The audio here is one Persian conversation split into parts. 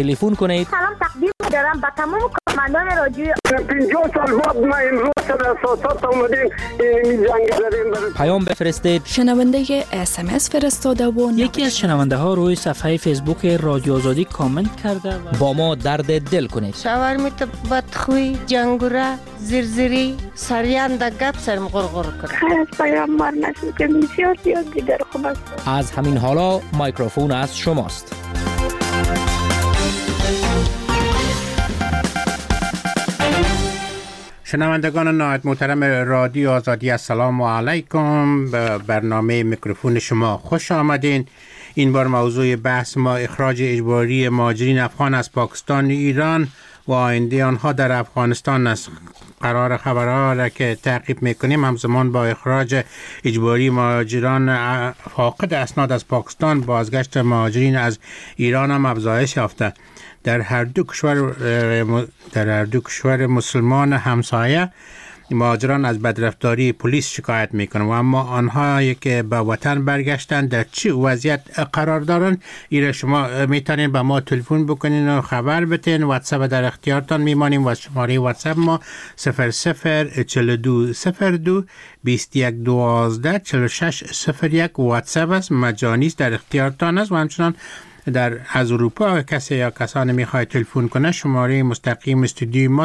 تلفن کنید. سلام تقدیم دارم به تمام کارمندان رادیو. 50 سال بعد ما امروز در اساسات اومدیم این جنگ زدیم. پیام بفرستید. شنونده SMS فرستاده و یکی از شنونده ها روی صفحه فیسبوک رادیو آزادی کامنت کرده با ما درد دل کنید. شاورمیت بدخوی، جنگوره، زرزری، سریان در گپ سرم غرغر کنه. خیلی از پیام مار نشد که بسیار دیگر خوب است. از همین حالا مایکروفون از شماست. شنوندگان نهایت محترم رادیو آزادی، السلام علیکم. به برنامه میکروفون شما خوش آمدین. این بار موضوع بحث ما اخراج اجباری مهاجرین افغان از پاکستان و ایران و آینده آنها در افغانستان است. قرار خبرها را که تعقیب میکنیم همزمان با اخراج اجباری مهاجران فاقد اسناد از پاکستان، بازگشت مهاجرین از ایران هم افزایش یافته. در هر دو کشور مسلمان همسایه مهاجران از بدرفتاری پلیس شکایت میکنند و اما آنهایی که به وطن برگشتن در چه وضعیت قرار دارند؟ ایره شما میتونین به ما تلفن بکنین و خبر بتین. واتساپ در اختیارتان میمانیم و شماره واتساپ ما 004202 2112 4601 واتساپ است، مجانی است، در اختیارتان است. و همچنان از اروپا کسی یا کسانی میخواد تلفن کنه، شماره مستقیم استودیوی ما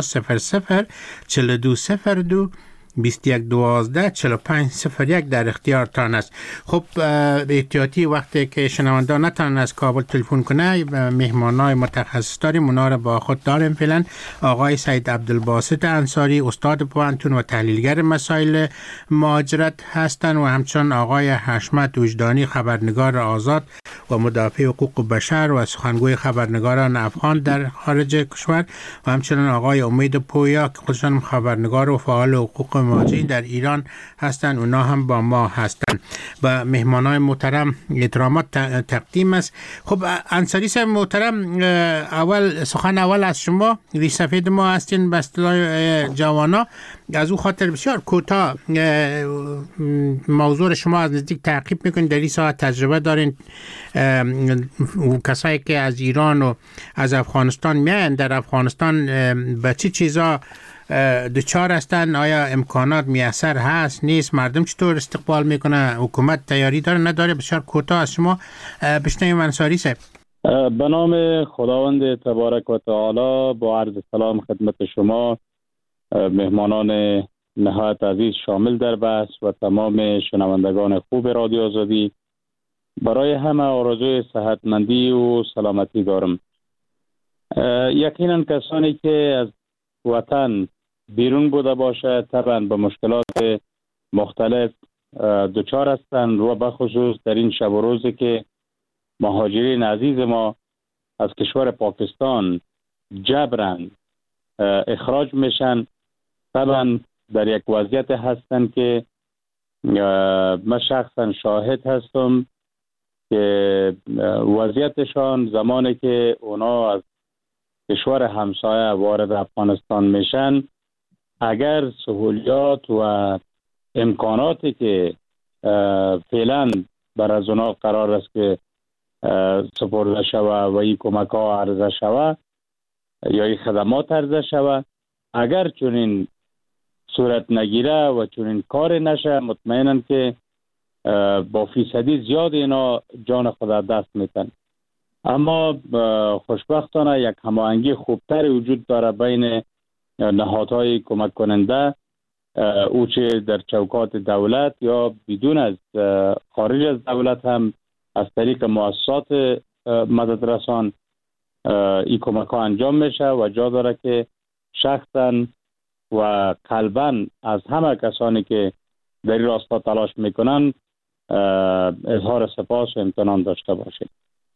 004202 2112 4501 در اختیارتان است. خب احتیاطی وقتی که شنونده نتونن از کابل تلفن کنه، مهمانای متخصص داریم، اونا رو با خود داریم. فعلا آقای سید عبدالباسط انصاری، استاد پوهنتون و تحلیلگر مسائل مهاجرت هستند و همچنین آقای حشمت وجدانی، خبرنگار آزاد و مدافع حقوق بشر و سخنگوی خبرنگاران افغان در خارج کشور و همچنین آقای امید پویا که خودشان خبرنگار و فعال حقوق مهاجرین در ایران هستند، اونا هم با ما هستند. و مهمانای محترم احترامات تقدیم است. خب انصاری صاحب محترم، سخن اول از شما، ریش سفید ما هستین به اصطلاح جوانا. از او خاطر بسیار کوتاه موضوع شما از نزدیک تعقیب میکنید، در این ساعت تجربه دارین. کسایی که از ایران و از افغانستان میان در افغانستان به چه چیزا دچار هستن؟ آیا امکانات میسر هست نیست؟ مردم چطور استقبال میکنه؟ حکومت تیاری داره نداره؟ بسیار کوتاه از شما بشنویم انصاری صاحب. به نام خداوند تبارک و تعالی با عرض سلام خدمت شما مهمانان نهایت عزیز شامل در بحث و تمام شنوندگان خوب رادیو آزادی، برای همه آرزوی صحتمندی و سلامتی دارم. یقینا کسانی که از وطن بیرون بوده باشه طبعا به مشکلات مختلف دچار هستند و بخصوص در این شب و روزی که مهاجرین عزیز ما از کشور پاکستان جبران اخراج میشن، طبعا در یک وضعیت هستند که من شخصا شاهد هستم که وضعیتشان زمانی که اونا از کشور همسایه وارد افغانستان میشن، اگر سهولیات و امکاناتی که فعلا بر از اونا قرار است که سپرده شوه و این کمک ها عرضه شوه یا این خدمات عرضه شوه، اگر چنین صورت نگیره و چنین کار نشه، مطمئنم که با فیصدی زیاد اینا جان خود دست میتن. اما خوشبختانه یک هماهنگی خوبتر وجود داره بین نهادهای کمک کننده، او چه در چوکات دولت یا بدون از خارج از دولت هم از طریق مؤسسات مددرسان این کمک ها انجام میشه و جا داره که شخصا و قلبا از همه کسانی که در این راستا تلاش میکنن اظهار سپاس و امتنان داشته باشید.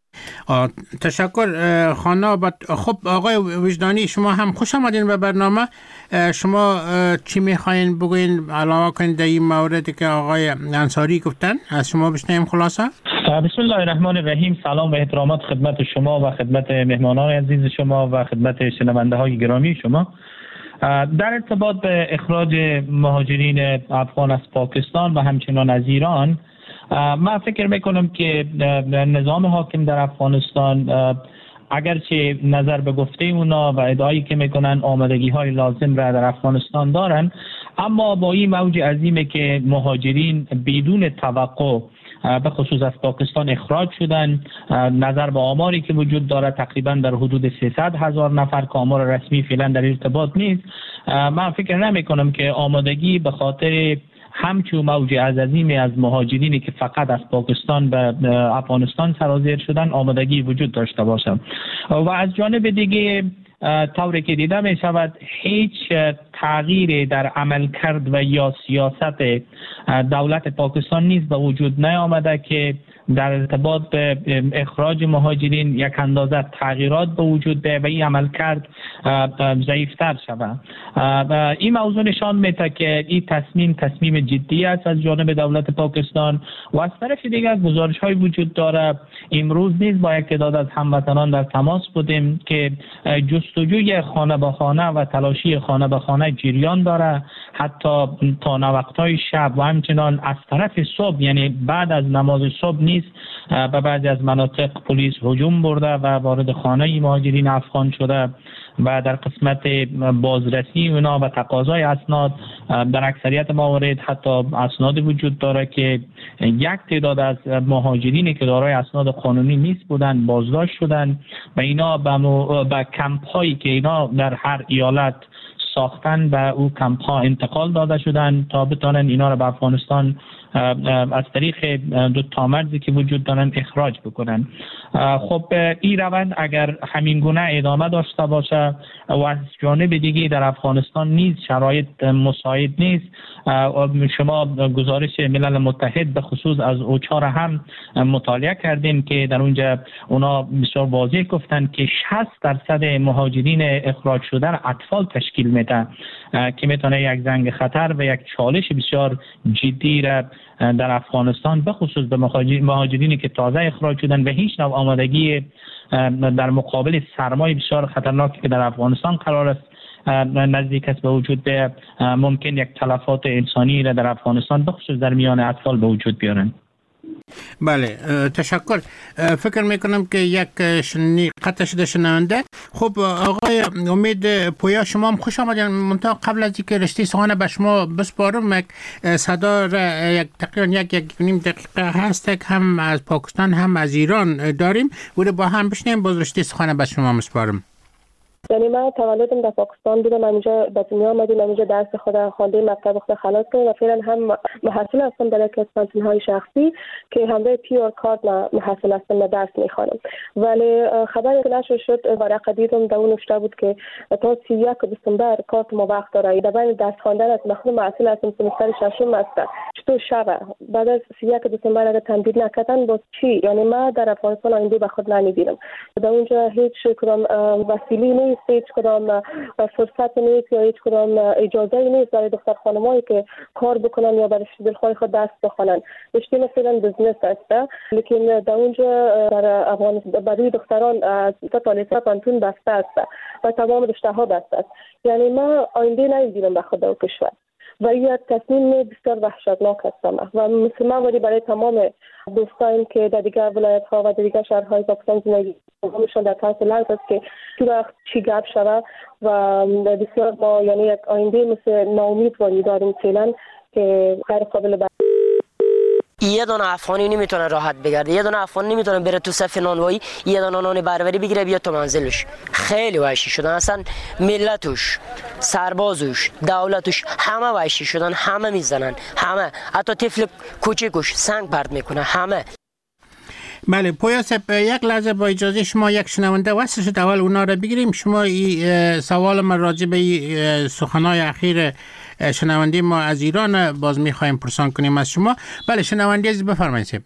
تشکر خانم. خب آقای وجدانی، شما هم خوش آمدین به برنامه. شما چی میخواین بگوین علاوه کنید در این موردی که آقای انصاری گفتن؟ از شما بشنویم خلاصه. بسم الله الرحمن الرحیم. سلام و احترامات خدمت شما و خدمت مهمانان عزیز شما و خدمت شنونده های گرامی شما. در ارتباط به اخراج مهاجرین افغان از پاکستان و همچنان از ایران، من فکر میکنم که نظام حاکم در افغانستان اگرچه نظر به گفته اونا و ادعایی که میکنن آمادگی های لازم را در افغانستان دارن، اما با این موج عظیمی که مهاجرین بدون توقع به خصوص از پاکستان اخراج شدن، نظر به آماری که وجود داره تقریبا در حدود 300,000 نفر که آمار رسمی فعلا در ارتباط نیست، من فکر نمی کنم که آمادگی به خاطر همچون موج عظیمی از مهاجرینی که فقط از پاکستان به افغانستان سرازیر شدن آمادگی وجود داشته باشه. و از جانب دیگه طوری که دیده می شود هیچ تغییری در عملکرد و یا سیاست دولت پاکستان نیز به وجود نیامده که در ارتباط به اخراج مهاجرین یک اندازه تغییرات به وجود بیاید و این عملکرد ضعیفتر شود. این موضوع نشان میده که این تصمیم جدی است از جانب دولت پاکستان و از طرف دیگر گزارش های وجود داره. امروز نیز با یک تعداد از هموطنان در تماس بودیم که جستجوی خانه به خانه و تلاشی خانه به خانه جریان داره، حتی تا وقت‌های شب و همچنان از طرف صبح، یعنی بعد از نماز صبح نیز به بعضی از مناطق پلیس هجوم برده و وارد خانه مهاجرین افغان شده و در قسمت بازرسی اونا و تقاضای اسناد در اکثریت موارد حتی اسناد وجود داره که یک تعداد از مهاجرینی که دارای اسناد قانونی نیست بودن بازداشت شدن و اینا به کمپ هایی که اینا در هر ایالت ساختن به او کمپ ها انتقال داده شدن تا بتانن اینا را به افغانستان از طریق دو تامرزی که وجود دارن اخراج بکنن. خب این روند اگر همین گونه ادامه داشته باشه و از جانب دیگه در افغانستان نیز شرایط مساعد نیست، شما گزارش ملل متحد به خصوص از اوچا هم مطالعه کردیم که در اونجا اونا بسیار واضح گفتن که 60% مهاجرین اخراج شده اطفال تشکیل میده که میتونه یک زنگ خطر و یک چالش بسیار جدی را در افغانستان به خصوص به مهاجرینی که تازه اخراج شدن و هیچ نوع آمادگی در مقابل سرمای بسیار خطرناکی که در افغانستان قرار است نزدیک است به وجود به ممکن یک تلفات انسانی را در افغانستان به خصوص در میان اطفال به وجود بیارن. بله تشکر. فکر میکنم که یک قطع شده شنونده. خب آقای امید پویا شما هم خوش آمدین. منتها قبل از اینکه رشته سخن به شما بسپارم یک صدا یک تقریبا یک نیم دقیقه هست که هم از پاکستان هم از ایران داریم و با هم بشنیم باز رشته سخن به شما مسپارم. یعنی من تولدم در پاکستان بودم، اینجا به دنیا آمدیم، اینجا درس خود خوانده مکتب خود خلاص کردم و فعلا هم محصل هستم در یک از پانتون‌های شخصی که همراه پیور کارت محصل هستم و درس میخوانم. ولی خبری که نشر شد ورقه دیدم در اون نوشته بود که تا 31 دسامبر کارت ما وقت داره. در بین درس خواندن است، مخصوصا محصل هستم سمستر ششم است. چطور شبه بعد از 31 دسامبر اگه تمدید نکردن باز چی؟ یعنی ما در افغانستان آینده به خود نمیبینم. در اونجا هیچ کدام وسیله نیست، هیچ کدام فرصت نیست یا هیچ کدام اجازه نیست برای دختر خانمایی که کار بکنن یا برای دلخواه خود درس بخونن. رشته مثلا بزنس است، لیکن در اونجا در افغانستان برای دختران از تا لیسانس پانتون بسته است و تمام رشته ها بسته است. یعنی ما آینده نمیبینم به خود و کشور و این تصمیم بسیار وحشتناک است و مسلمان ولی برای تمام دوستان که در دیگر ولایت ها و در دیگر شهرهای پاکستان زندگی می‌کنند در طرف لحظه است که تو وقت چی گپ شود و بسیار ما یعنی یک آینده مثل ناامیدواری داریم فعلا که غیر قابل یه دونه افغانی نمیتونه راحت بگرده، یه دونه افغان نمیتونه بره تو صف نانوایی یه دونه نان بروری بگیره بیاد تو منزلش. خیلی وحشی شدن، اصلا ملتش، سربازش، دولتش همه وحشی شدن، همه میزنن، همه، حتی طفل کوچیکش سنگ پرت میکنه، همه. بله پویا صاحب یک لحظه با اجازه شما یک شنونده وصل شد، اول اونا را بگیریم. شما سوال ما راجع به سخنهای اخیر شنونده ما از ایران باز میخوایم پرسان کنیم از شما. بله شنونده عزیز بفرمایید.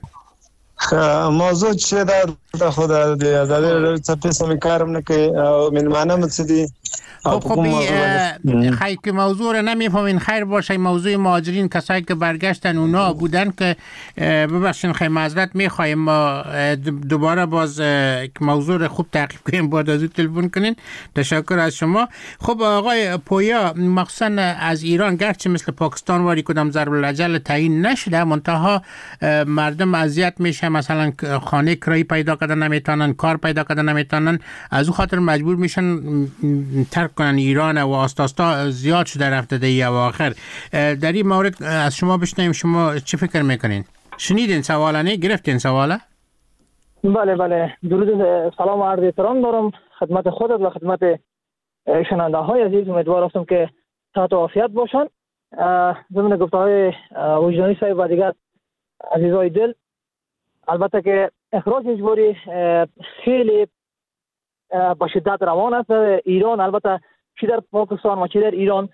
موضوع چیه در خود در تپیسم کارم نکه من معنی متصدی خب خیلی که موضوع رو نمیفهمین خیر باشه. موضوع مهاجرین کسایی که برگشتن اونا بودن که ببخشین خیلی معذرت میخوایم ما دوباره باز موضوع رو خوب تعقیب کنیم بعد از تلفن کنین. تشکر از شما. خب آقای پویا مخصوصا از ایران گرچه مثل پاکستان واری کدام ضرب الاجل تعیین نشده منتها مردم اذیت میشه، مثلا خانه کرایی پیدا کردن نمیتونن، کار پیدا کردن نمیتونن، از او خاطر مجبور میشن ترک کنن ایران و آستاستا زیاد شده رفته در اواخر. در این مورد از شما بشنویم، شما چه فکر میکنین؟ شنیدین سوالا؟ نه گرفتین سوالا؟ بله درود، سلام و عرض احترام دارم خدمت خودت و خدمت شنونده های عزیز. امیدوار هستم که صحت و عافیت باشن. ضمن گفته های وجدانی صاحب و دیگر عزیزای دل، البته که اخراج اجباری خیلی با شدت روان است ایران، البته چی در پاکستان و چی در ایران.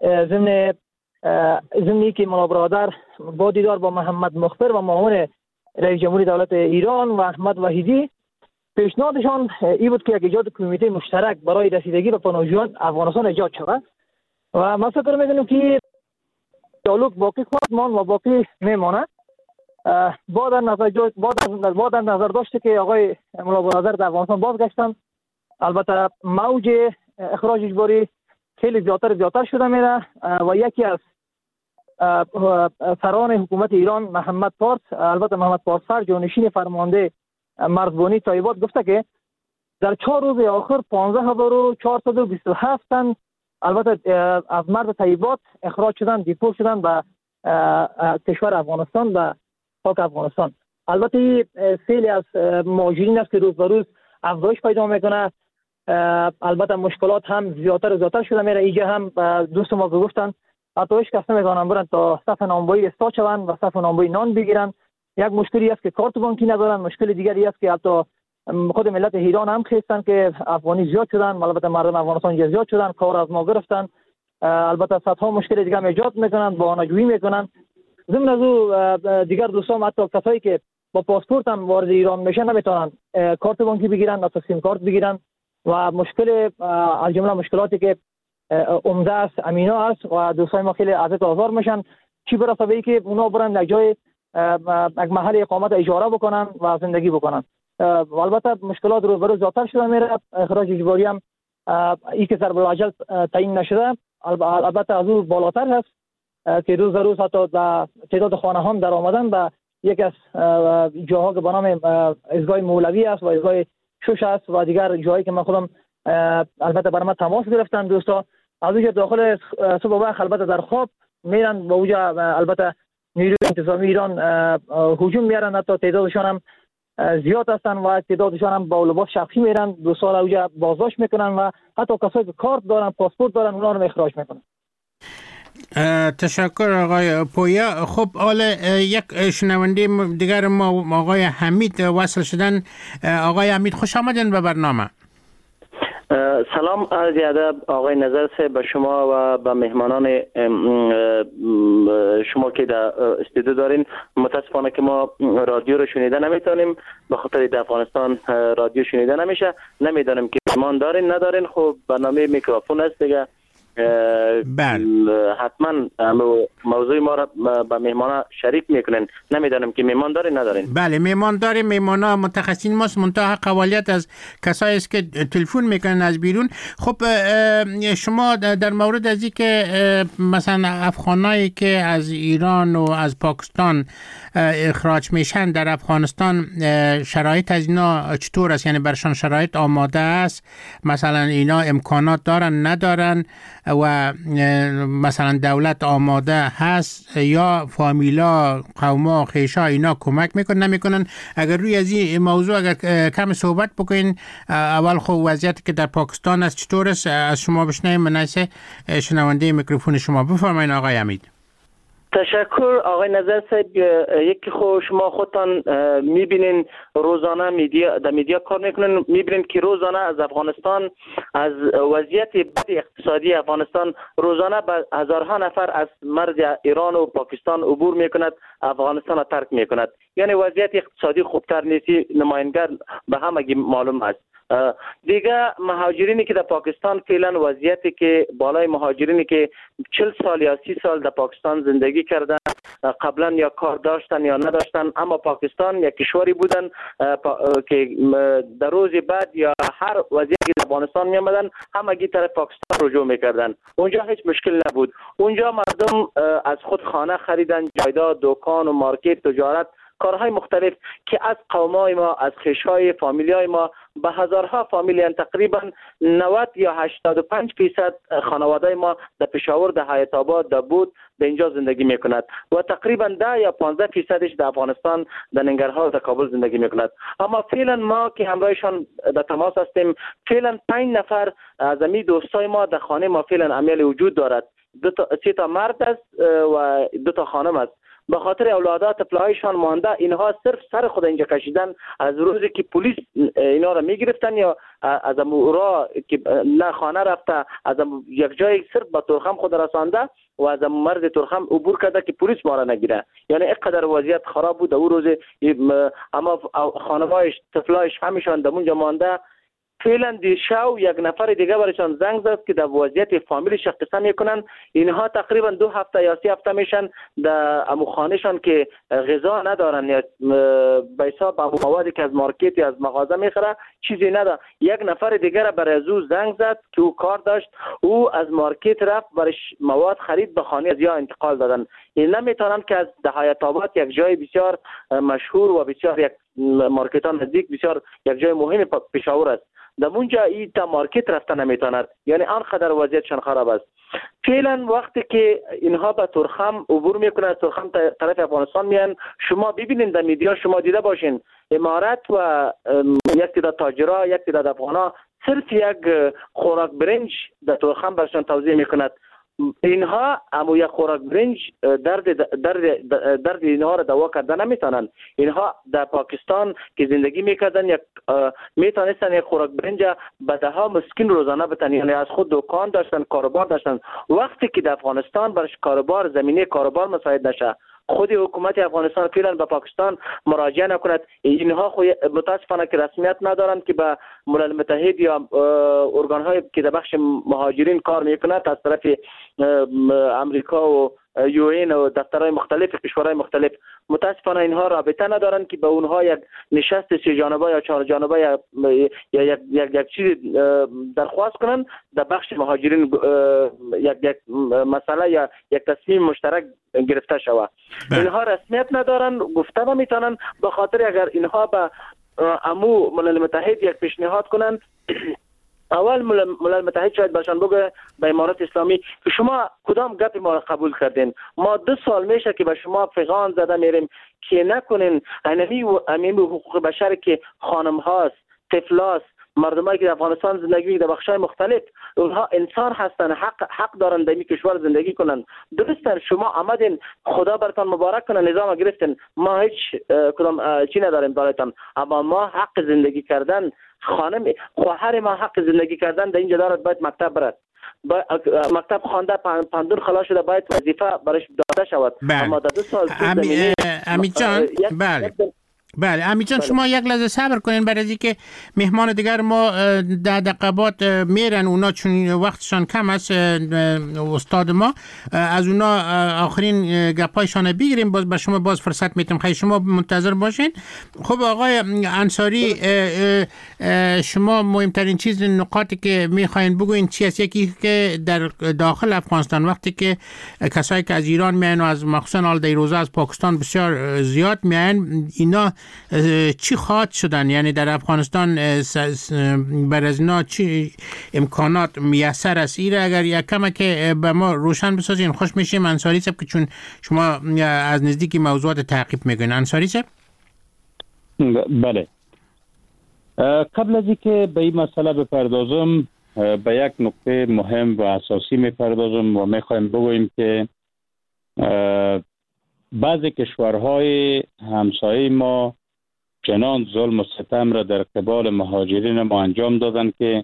ضمنی که مولا برادر با دیدار با محمد مخبر و معاون رئیس جمهوری دولت ایران و احمد وحیدی، پیشنهادشان این بود که یک ایجاد کمیته مشترک برای رسیدگی به پناهجویان افغانستان ایجاد شود و من فکر می‌کنم که دیالوگ باقی خواهد ماند و باقی میمانه. با در نظر داشته که آقای مولا برادر در افغانستان بازگشتن، البته موج اخراج اجباری خیلی زیادتر شده میره و یکی از سران حکومت ایران محمد پارس، البته محمد پارسفر جانشین فرمانده مرزبانی طیبات، گفته که در 4 روز آخر 15427 تن البته از مرز طیبات اخراج شدن، دیپورت شدن به کشور افغانستان و پاک افغانستان. البته سیلی از مهاجرین است که روز به روز افزایش پیدا میکنه. البته مشکلات هم زیادتر شده میره. اینجا هم دوست ما گفتن حتی هیچ کس نمیتونن برن تا صف نانوایی استا شوند و صف نانوایی نان بگیرن. یک مشکلی است که کارت بانکی ندارن. مشکل دیگری است که حتی خود ملت ایران هم خواستن که افغانی زیاد شدن، البته مردم افغانستان زیاد شدن، کار از ما گرفتن. البته صدها مشکل دیگه هم ایجاد میکنن، بهانه‌جویی میکنن. ضمن از او دیگر دوستان حتی کسایی که با پاسپورت هم وارد ایران میشن نمیتونن کارت بانکی بگیرن، حتی سیم کارت بگیرن و مشکل از جمله مشکلاتی که عمده است امینا است و دوستان ما خیلی اذیت و آزار میشن. چی برسه به اینکه اونا برن یک جای یک محل اقامت اجاره بکنن و زندگی بکنن. البته مشکلات رو برای زیادتر شده میره. اخراج اجباری هم این که ضرب العجل تعیین نشده، البته از اون بالاتر هست که روز حتی تعداد خانه هم در آمدن و یک از جاها که به نام ایستگاه مولوی است و ایستگاه شوش است و دیگر جایی که من خودم البته برام تماس گرفتن دوستا، از اونجا داخل صبح وقت البته در خواب میرن، با اونجا البته نیروی انتظامی ایران هجوم میارن، حتی تعدادشان هم زیاد هستن و تعدادشان هم با لباس شخصی میرن، دوستا اونجا بازداشت میکنن و حتی کسایی که کارت دارن، پاسپورت دارن، اونا رو اخراج میکنن. تشکر آقای پویا. خب حالا یک شنونده دیگر ما آقای حمید وصل شدن. آقای حمید خوش آمدین به برنامه. سلام، عرض ادب آقای نظر صاحب به شما و به مهمانان شما که در استودیو دارین. متاسفانه که ما رادیو رو شنیده نمیتونیم، به خاطر در افغانستان رادیو شنیده نمیشه. نمیدونم که مهمان دارین ندارین. خب برنامه میکروفون است دیگه. حتما موضوع ما را با مهمان شریک میکنن. نمیدانم که میهمان دارین ندارین. بله میهمان داریم. میهمان ها متخصصین ماست، منتها قوالیت از کسایی است که تلفن میکنن از بیرون. خب شما در مورد از این که مثلا افغانایی که از ایران و از پاکستان اخراج میشن در افغانستان، شرایط از اینا چطور است؟ یعنی برشان شرایط آماده است؟ مثلا اینا امکانات دارن ندارن و مثلا دولت آماده هست یا فامیلا، قوما، خیشا اینا کمک میکنن نمیکنن؟ اگر روی از این موضوع اگر کم صحبت بکنین. اول خب وضعیتی که در پاکستان است چطور است از شما بشنویم. مناسه شنونده میکروفون شما بفرمایید آقای حمید. تشکر آقای نظر صاحب. یکی خود شما خودتان میبینین روزانه در میدیا کار میکنین، میبینین که روزانه از افغانستان، از وضعیت بد اقتصادی افغانستان، روزانه هزارها نفر از مرز ایران و پاکستان عبور میکند، افغانستان را ترک میکند. یعنی وضعیت اقتصادی خوبتر نیست، نماینگر به همگی معلوم است. دیگه مهاجرینی که در پاکستان فعلا وضعیتی که بالای مهاجرینی که 40 سال یا 30 سال در پاکستان زندگی کردن، قبلا یا کار داشتن یا نداشتن، اما پاکستان یک کشوری بودن که در روز بعد یا هر وضعیتی در افغانستان می آمدن همگی طرف پاکستان رجوع میکردن. اونجا هیچ مشکل نبود. اونجا مردم از خود خانه خریدن، جایداد، دکان و مارکت، تجارت کارهای مختلف که از قومای ما، از خیشهای فامیلیای ما به هزارها فامیل، یعنی تقریبا 90 یا 85% خانواده ما در پشاور، در حیات آباد، در بود در اینجا زندگی میکند و تقریبا 10 یا 15% در افغانستان، در ننگرهار، در کابل زندگی میکند. اما فعلا ما که همراهشان در تماس هستیم، فعلا 5 نفر از امی دوستای ما در خانه ما فعلا عمل وجود دارد. 3 تا مرد است و 2 تا خانم است. به خاطر اولادات طفلایشان مانده، اینها صرف سر خود اینجا کشیدن از روزی که پلیس اینا را میگرفتن یا از امورا که نه خانه رفته، از یک جای صرف با تورخم خود رسانده و از مرز تورخم عبور کرده که پلیس ما را نگیره. یعنی اینقدر وضعیت خراب بود او روز. اما خانوایش، طفلایش همیشان در اونجا مانده. فعلا دیشب یک نفر دیگه برایشان زنگ زد که در وضعیت فامیلش قصه میکنن. اینها تقریبا 2 هفته یا 3 هفته میشن در امو خانهشان که غذا ندارن یا به حساب امو موادی که از مارکت یا از مغازه میخره چیزی نداره. یک نفر دیگه برای او زنگ زد که او کار داشت، او از مارکت رفت برش مواد خرید، به خانه از یا انتقال دادن. این نمیتونن که از حیات آباد یک جای بسیار مشهور و بسیار یک مارکتان نزدیک، بسیار یک جای مهم پشاور است، در اونجا این تا مارکت رفته نمیتوند. یعنی آنقدر وضعیتشان خراب است. فعلا وقتی که اینها به تورخم عبور میکنن، از تورخم طرف افغانستان میان، شما ببینید در میدیا، شما دیده باشین امارات و یک تعداد تاجرها، یک تعداد افغانا صرف یک خوراک برنج در تورخم برشان توزیع میکند. اینها اما یک خوراک برنج درد اینها را دوا کردن نمیتونن. اینها در پاکستان که زندگی میکردن یک میتونستن یک خوراک برنج به ده ها مسکین روزانه بتن، یعنی از خود دکان داشتن، کاروبار داشتن. وقتی که در افغانستان برش کاروبار، زمینه کاروبار مساعد نشه، خود حکومت افغانستان فعلا به پاکستان مراجعه نکند. اینها خود متاسفانه که رسمیت ندارند که به ملل متحد یا ارگان‌های که در بخش مهاجرین کار میکند از طرف امریکا و UN و دفترهای مختلف کشورهای مختلف، متاسفانه اینها رابطه ندارند که به اونها یک نشست 3 جانبه یا 4 جانبه یا یک چیز درخواست کنند در بخش مهاجرین، یک مسئله یا یک تصمیم مشترک گرفته شود. اینها رسمیت ندارن، گفته نمیتونن. به خاطر اگر اینها به امو ملل متحد یک پیشنهاد کنند، اول ملل متحد شاید برشان بگه به امارات اسلامی که شما کدام گپ ما را قبول کردین؟ ما 2 سال میشه که به شما پیغام زده میریم که نکنین امین حقوق بشر که خانم هاست، طفلاست، مردمایی که در افغانستان زندگی در بخش‌های مختلف، اونها انسان هستن، حق دارن در این کشور زندگی کنن. درستن شما آمدین، خدا براتون مبارک کنه، نظام گرفتین، ما هیچ کدام چی نداریم براتون، اما ما حق زندگی کردن، خواهر ما حق زندگی کردن در اینجا دارد، باید مکتب برد، مکتب خوانده، پندون خلاص شده، باید وظیفه برش داده شود. اما در 2 سال امی جان، بله امی جان، شما یک لحظه صبر کنین برای اینکه مهمان دیگر ما در دقیقات میرن، اونا چون وقتشان کم است، استاد ما از اونا آخرین گپایشان بگیریم، باز به شما باز فرصت میتیم، خیلی شما منتظر باشین. خب آقای انصاری، شما مهمترین چیز، نقاطی که میخواین بگوین چی است؟ یکی که در داخل افغانستان وقتی که کسایی که از ایران میان و از مخصوصا آل دیروزه از پاکستان بسیار زیاد میان، اینا چی خواهد شدن؟ یعنی در افغانستان برای از اینا چی امکانات میسر است؟ ایره اگر یک کم که به ما روشن بسازین خوش میشیم. انصاری صاحب، که چون شما از نزدیکی موضوعات تعقیب میکنین. انصاری صاحب. بله، قبل از اینکه به این مسئله بپردازم، به یک نکته مهم و اساسی میپردازم و میخوایم بگوییم که بعضی کشورهای همسایه ما چنان ظلم و ستم را در قبال مهاجرین ما انجام دادن که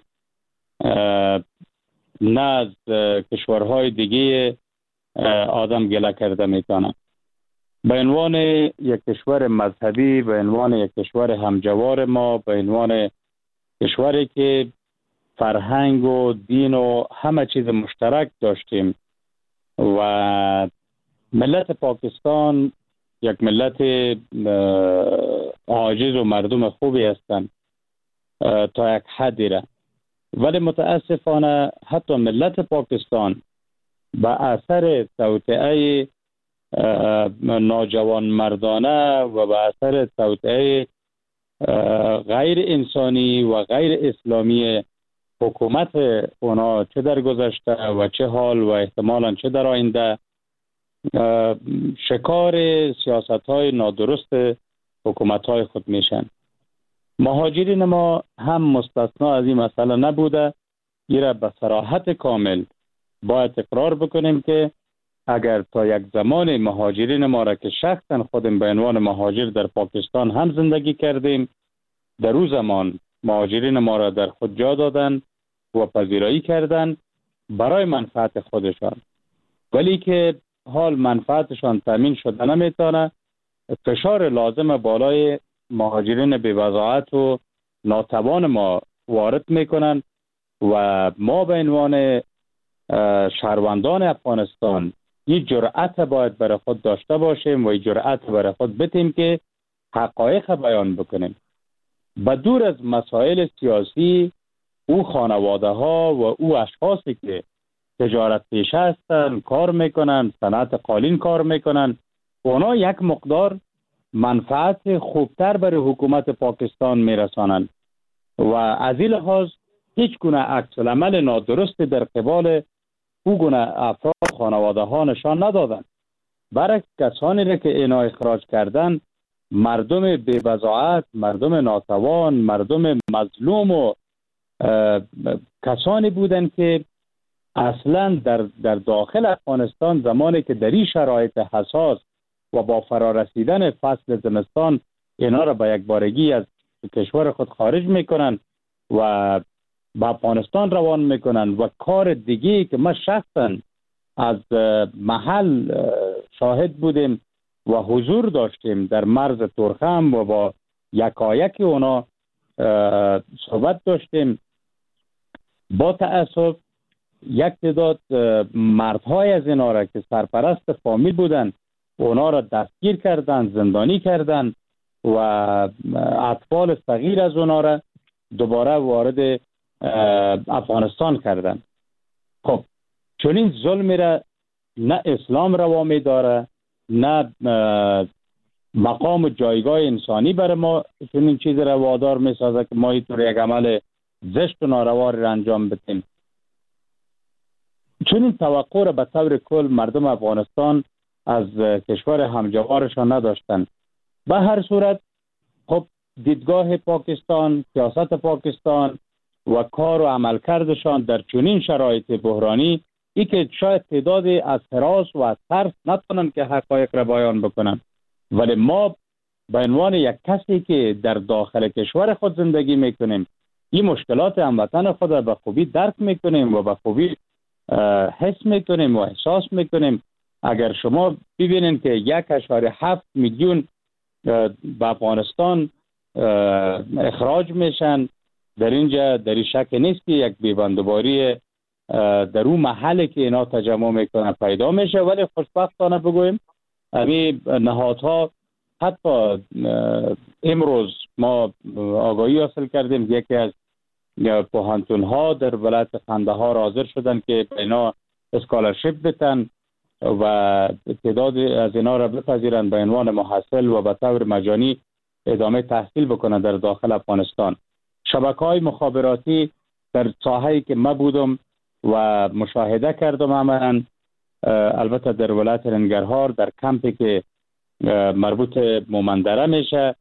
نه از کشورهای دیگه آدم گله کرده میتونه. به عنوان یک کشور مذهبی، به عنوان یک کشور همجوار ما، به عنوان کشوری که فرهنگ و دین و همه چیز مشترک داشتیم و ملت پاکستان یک ملت عاجز و مردم خوبی هستند تا یک حدی را، ولی متاسفانه حتی ملت پاکستان به اثر توطئه ناجوان مردانه و به اثر توطئه غیر انسانی و غیر اسلامی حکومت اونا چه در گذشته و چه حال و احتمالاً چه در آینده شکار سیاست های نادرست حکومت های خود میشن. مهاجرین ما هم مستثنا از این مسئله نبوده. ایره به صراحت کامل باید اقرار بکنیم که اگر تا یک زمان مهاجرین ما را که شخصا خودم به عنوان مهاجر در پاکستان هم زندگی کردیم، در او زمان مهاجرین ما را در خود جا دادن و پذیرایی کردن برای منفعت خودشان، ولی که حال منفعتشان تامین شده نمیتونه، فشار لازم بالای مهاجرین بی‌وضاحت و ناتوان ما وارد میکنن و ما به عنوان شهروندان افغانستان این جرأت باید برای خود داشته باشیم و این جرأت برای خود بتیم که حقایق بیان بکنیم. بدور از مسائل سیاسی، او خانواده ها و او اشخاصی که تجارت پیشه هستن، کار میکنن، صنعت قالین کار میکنن، اونا یک مقدار منفعت خوبتر برای حکومت پاکستان میرسانند و از این لحاظ هیچ گونه عکس العمل نادرست در قبال او گونه افراد خانواده ها نشان ندادند. برعکس کسانی را که اینا اخراج کردن مردم بی‌وضاحت، مردم ناتوان، مردم مظلوم و کسانی بودند که اصلا در داخل افغانستان زمانی که در این شرایط حساس و با فرارسیدن فصل زمستان اینا را به یک بارگی از کشور خود خارج میکنن و به افغانستان روان میکنن و کار دیگه که ما شخصا از محل شاهد بودیم و حضور داشتیم در مرز تورخم و با یکایک اونا صحبت داشتیم، با تأسف یک تعداد مردهای از اینا را که سرپرست فامیل بودن اونا را دستگیر کردن، زندانی کردن و اطفال صغیر از اونا را دوباره وارد افغانستان کردن. خب چون این ظلمی را نه اسلام روا می داره، نه مقام و جایگاه انسانی برای ما چون این چیز را وادار می سازه که ما اینطور یک عمل زشت و ناروا را انجام بدیم. چون این توقع را به طور کل مردم افغانستان از کشور همجوارشان نداشتن. به هر صورت خب دیدگاه پاکستان، سیاست پاکستان و کار و عملکردشان در چنین شرایط بحرانی ای که شاید تعدادی از هراس و از ترس نتونن که حقایق را بیان بکنن، ولی ما به عنوان یک کسی که در داخل کشور خود زندگی میکنیم این مشکلات هموطن خود را به خوبی درک میکنیم و به خوبی حس میکنیم و احساس میکنیم. اگر شما ببینید که 1.7 میلیون به افغانستان اخراج میشن، در اینجا در این شک نیست که یک بیبندوباری در اون محلی که اینا تجمع میکنن پیدا میشه، ولی خوشبختانه بگویم همین نهادها حتی امروز ما آگاهی حاصل کردیم یکی از پوهنتون ها در ولایت قندهار حاضر شدن که اینا اسکالرشیپ بتن و تعداد از اینا را بپذیرن به عنوان محصل و به طور مجانی ادامه تحصیل بکنن در داخل افغانستان. شبکه‌های مخابراتی در ساحه‌ای که ما بودم و مشاهده کردم عملاً، البته در ولایت ننگرهار در کمپی که مربوط مومندره میشه،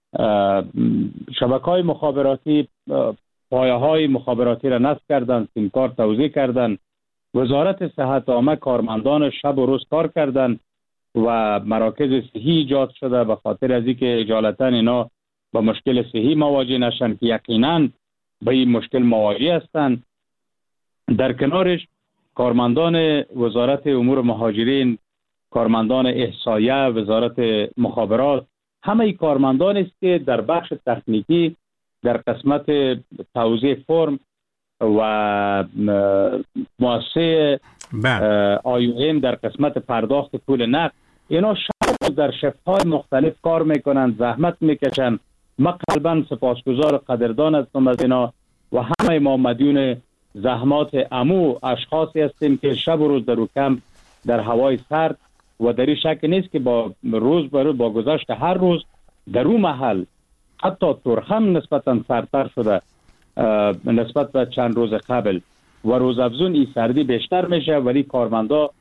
شبکه‌های مخابراتی پایه‌های مخابراتی را نصب کردن، سیم کارت توزیع کردن، وزارت صحت عامه کارمندان شب و روز کار کردن و مراکز صحی ایجاد شده به خاطر از اینکه اجالتا اینا با مشکل صحی مواجه نشن که یقینا به این مشکل مواجه هستند. در کنارش کارمندان وزارت امور مهاجرین، کارمندان احصایه، وزارت مخابرات، همه ای کارمندان است که در بخش تکنیکی در قسمت توزیع فرم و مؤسسه IOM در قسمت پرداخت پول نقد، اینا شب در شفت‌های مختلف کار میکنند، زحمت میکشند. ما قلباً سپاسگزار و قدردان هستم از اینا و همه ما مدیون زحمات امو اشخاصی هستیم که شب و روز در کمپ در هوای سرد و در این شک نیست که با روز به روز با گذشت هر روز در اون محل حتی تورخم نسبتا سردتر شده نسبت به چند روز قبل و روزافزون این سردی بیشتر میشه، ولی کارمندا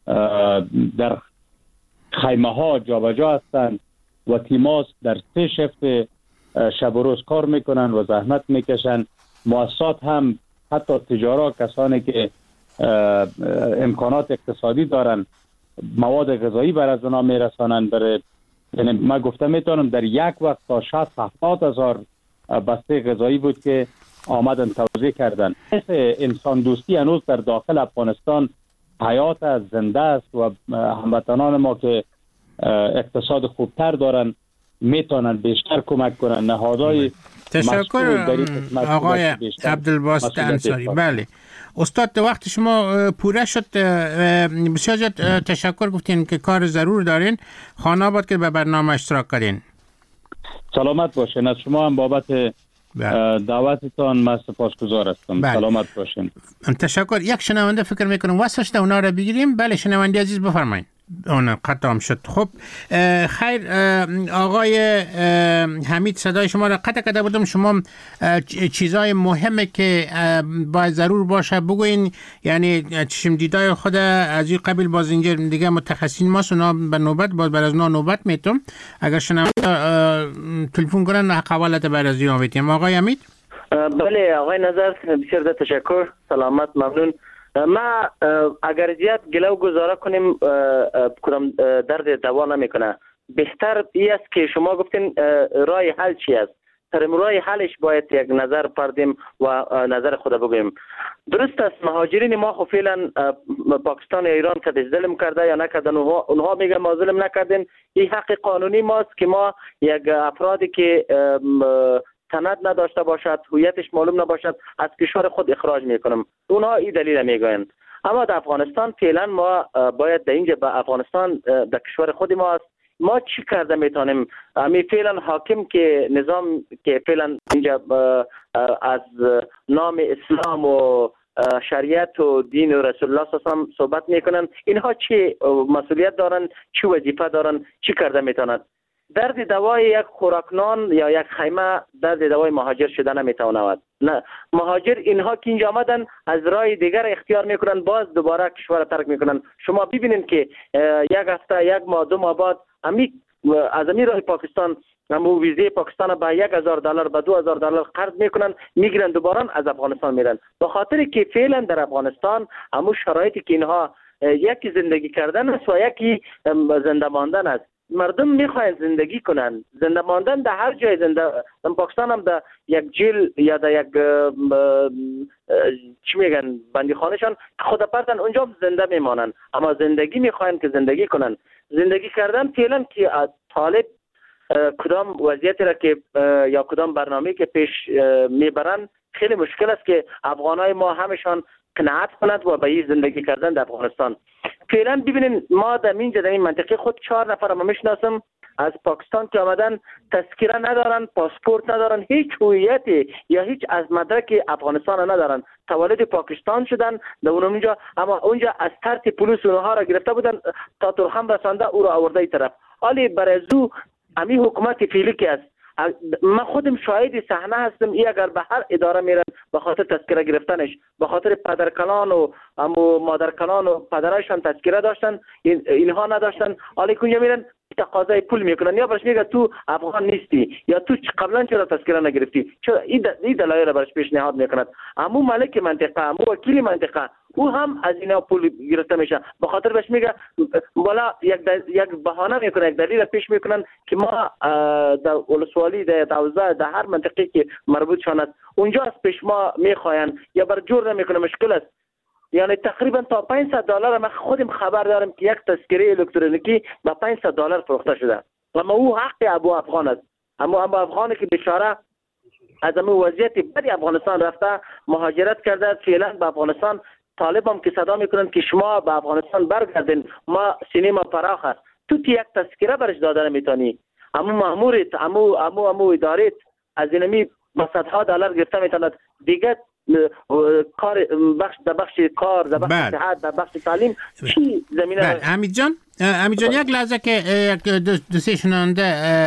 در خیمه ها جابجا هستند و تیماس در 3 شفت شب و روز کار میکنن و زحمت میکشن. مؤسسات هم حتی تجارا کسانی که امکانات اقتصادی دارن مواد غذایی بر از اونا میرسانن. یعنی من گفته میتونم در یک وقت تا 60-70 هزار بسته غذایی بود که آمدن توزیع کردن. انسان دوستی هنوز در داخل افغانستان حیات زنده است و هموطنان ما که اقتصاد خوبتر دارن میتونن بیشتر کمک کنن. نهادهای تشکر آقای عبدالباسط انصاری. بله استاد وقت شما پوره شد. بسیار زیاد تشکر گفتین که کار ضرور دارین. خانه آباد که به برنامه اشتراک کردین. سلامت باشین. از شما هم بابت دعوتتان من سپاسگزار هستم. سلامت باشین. تشکر. یک شنونده فکر میکنم واسش ده اونا رو بگیریم. بله شنونده عزیز بفرمایید. اون قطعم شد. خب خیر آقای حمید صدای شما را قطع کرده بودم. شما چیزای مهمه که باید ضرور باشه بگوین، یعنی چشم دیدای خود از این قبیل باز اینجا دیگه متخصصین ما اونا به نوبت باز بر از اونا نوبت میتم. اگر شما تلفن کنن حوالت بر از اینا میتیم. آقای حمید. بله آقای نظر بسیار تشکر. سلامت ممنون. ما اگر زیاد گله و گزاره کنیم کدام درد دوا نمیکنه. بهتر است که شما گفتین راه حل چی است. سر راه حلش باید یک نظر پردیم و نظر خود بگویم. درست است مهاجرین ما خو فعلا پاکستان یا ایران که ظلم کرده یا نکردن اونها میگن ما ظلم نکردیم. این حق قانونی ماست که ما یک افرادی که سند نداشته باشد، هویتش معلوم نباشد، از کشور خود اخراج میکنم. اونها این دلیل میگویند. اما در افغانستان فعلا ما باید در اینجا به افغانستان در کشور خود ما است. ما چی کرده میتونیم؟ امی فعلا حاکم که نظام که فعلا اینجا از نام اسلام و شریعت و دین و رسول الله صلی الله علیه و آله صحبت میکنن، اینها چی مسئولیت دارن، چی وظیفه دارن، چی کرده میتونند؟ درد دوای یک خوراکنان یا یک خیمه درد دوای مهاجر شده نمیتواند. نه، مهاجر اینها که اینجا آمدن از راه دیگر اختیار میکنن، باز دوباره کشور ترک میکنن. شما ببینید که یک هفته، یک ماه، 2 ماه بعد از امی راه پاکستان همو ویزه پاکستان با $1,000 با $2,000 قرض میکنن، میگیرن دوباره از افغانستان میرن. به خاطر که فعلا در افغانستان همو شرایطی که اینها یکی زندگی کردن است و یکی زنده ماندن است. مردم میخواین زندگی کنن. زنده ماندن در هر جای در پاکستان هم در یک جیل یا در یک چی میگن بندی خانهشان خود پرتن اونجا زنده میمانن. اما زندگی میخواین که زندگی کنن. زندگی کردن فعلا که طالب کدام وضعیتی را که یا کدام برنامه‌ای که پیش میبرن خیلی مشکل است که افغانای ما همشان قناعت کنند و به این زندگی کردن در افغانستان. فعلا ببینین ما در این منطقه خود 4 نفر ما میشناسم از پاکستان که آمدن، تذکره ندارن، پاسپورت ندارن، هیچ هویتی یا هیچ از مدرک افغانستان ندارن. تولد پاکستان شدن در اونجا، اما اونجا از طرف پلیس اونها را گرفته بودن تا تورخم رسانده او را آورده ای طرف. حالی برای زو امی حکومت فعلی که است، من خودم شاهد صحنه هستم. ای اگر به هر اداره میرن به خاطر تذکره گرفتنش، به خاطر پدرکلان و مادرکلان و پدرایشان تذکره داشتن، اینها نداشتن. حالا که میرن تقاضای پول میکنن، یا برش میگه تو افغان نیستی یا تو قبلا چرا تذکره نگرفتی. چرا این دلایل برش پیشنهاد میکند. امو ملک منطقه، امو وکیل منطقه، او هم از اینا پول گرفته میشه. به خاطر بهش میگه بالا یک بهانه میکنه، یک دلیل پیش میکنن که ما در ولسوالی در توزیع در هر منطقه که مربوط شون است اونجا از پیش ما میخواین یا بر جور نمیکنه. مشکل است. یعنی تقریبا تا $500 من خودم خبر دارم که یک تذکره الکترونیکی با $500 فروخته شده. اما او حق ابو افغان است. اما ابو افغانی که بیچاره از همون وضعیت بدی افغانستان رفته، مهاجرت کرده، فعلا به افغانستان طالب هم که صدا میکنن که شما به افغانستان برگردین، ما سینه ما فراخ است. تو یک تذکره برش داده نمیتونی. اما ماموریت، امو اداریت از اینمی با $100 گرفته میتوند. دیگه کار بخش کار در بخش صحت در بخش تعلیم چی زمینه حمید جان یک لحظه که دو سه شنونده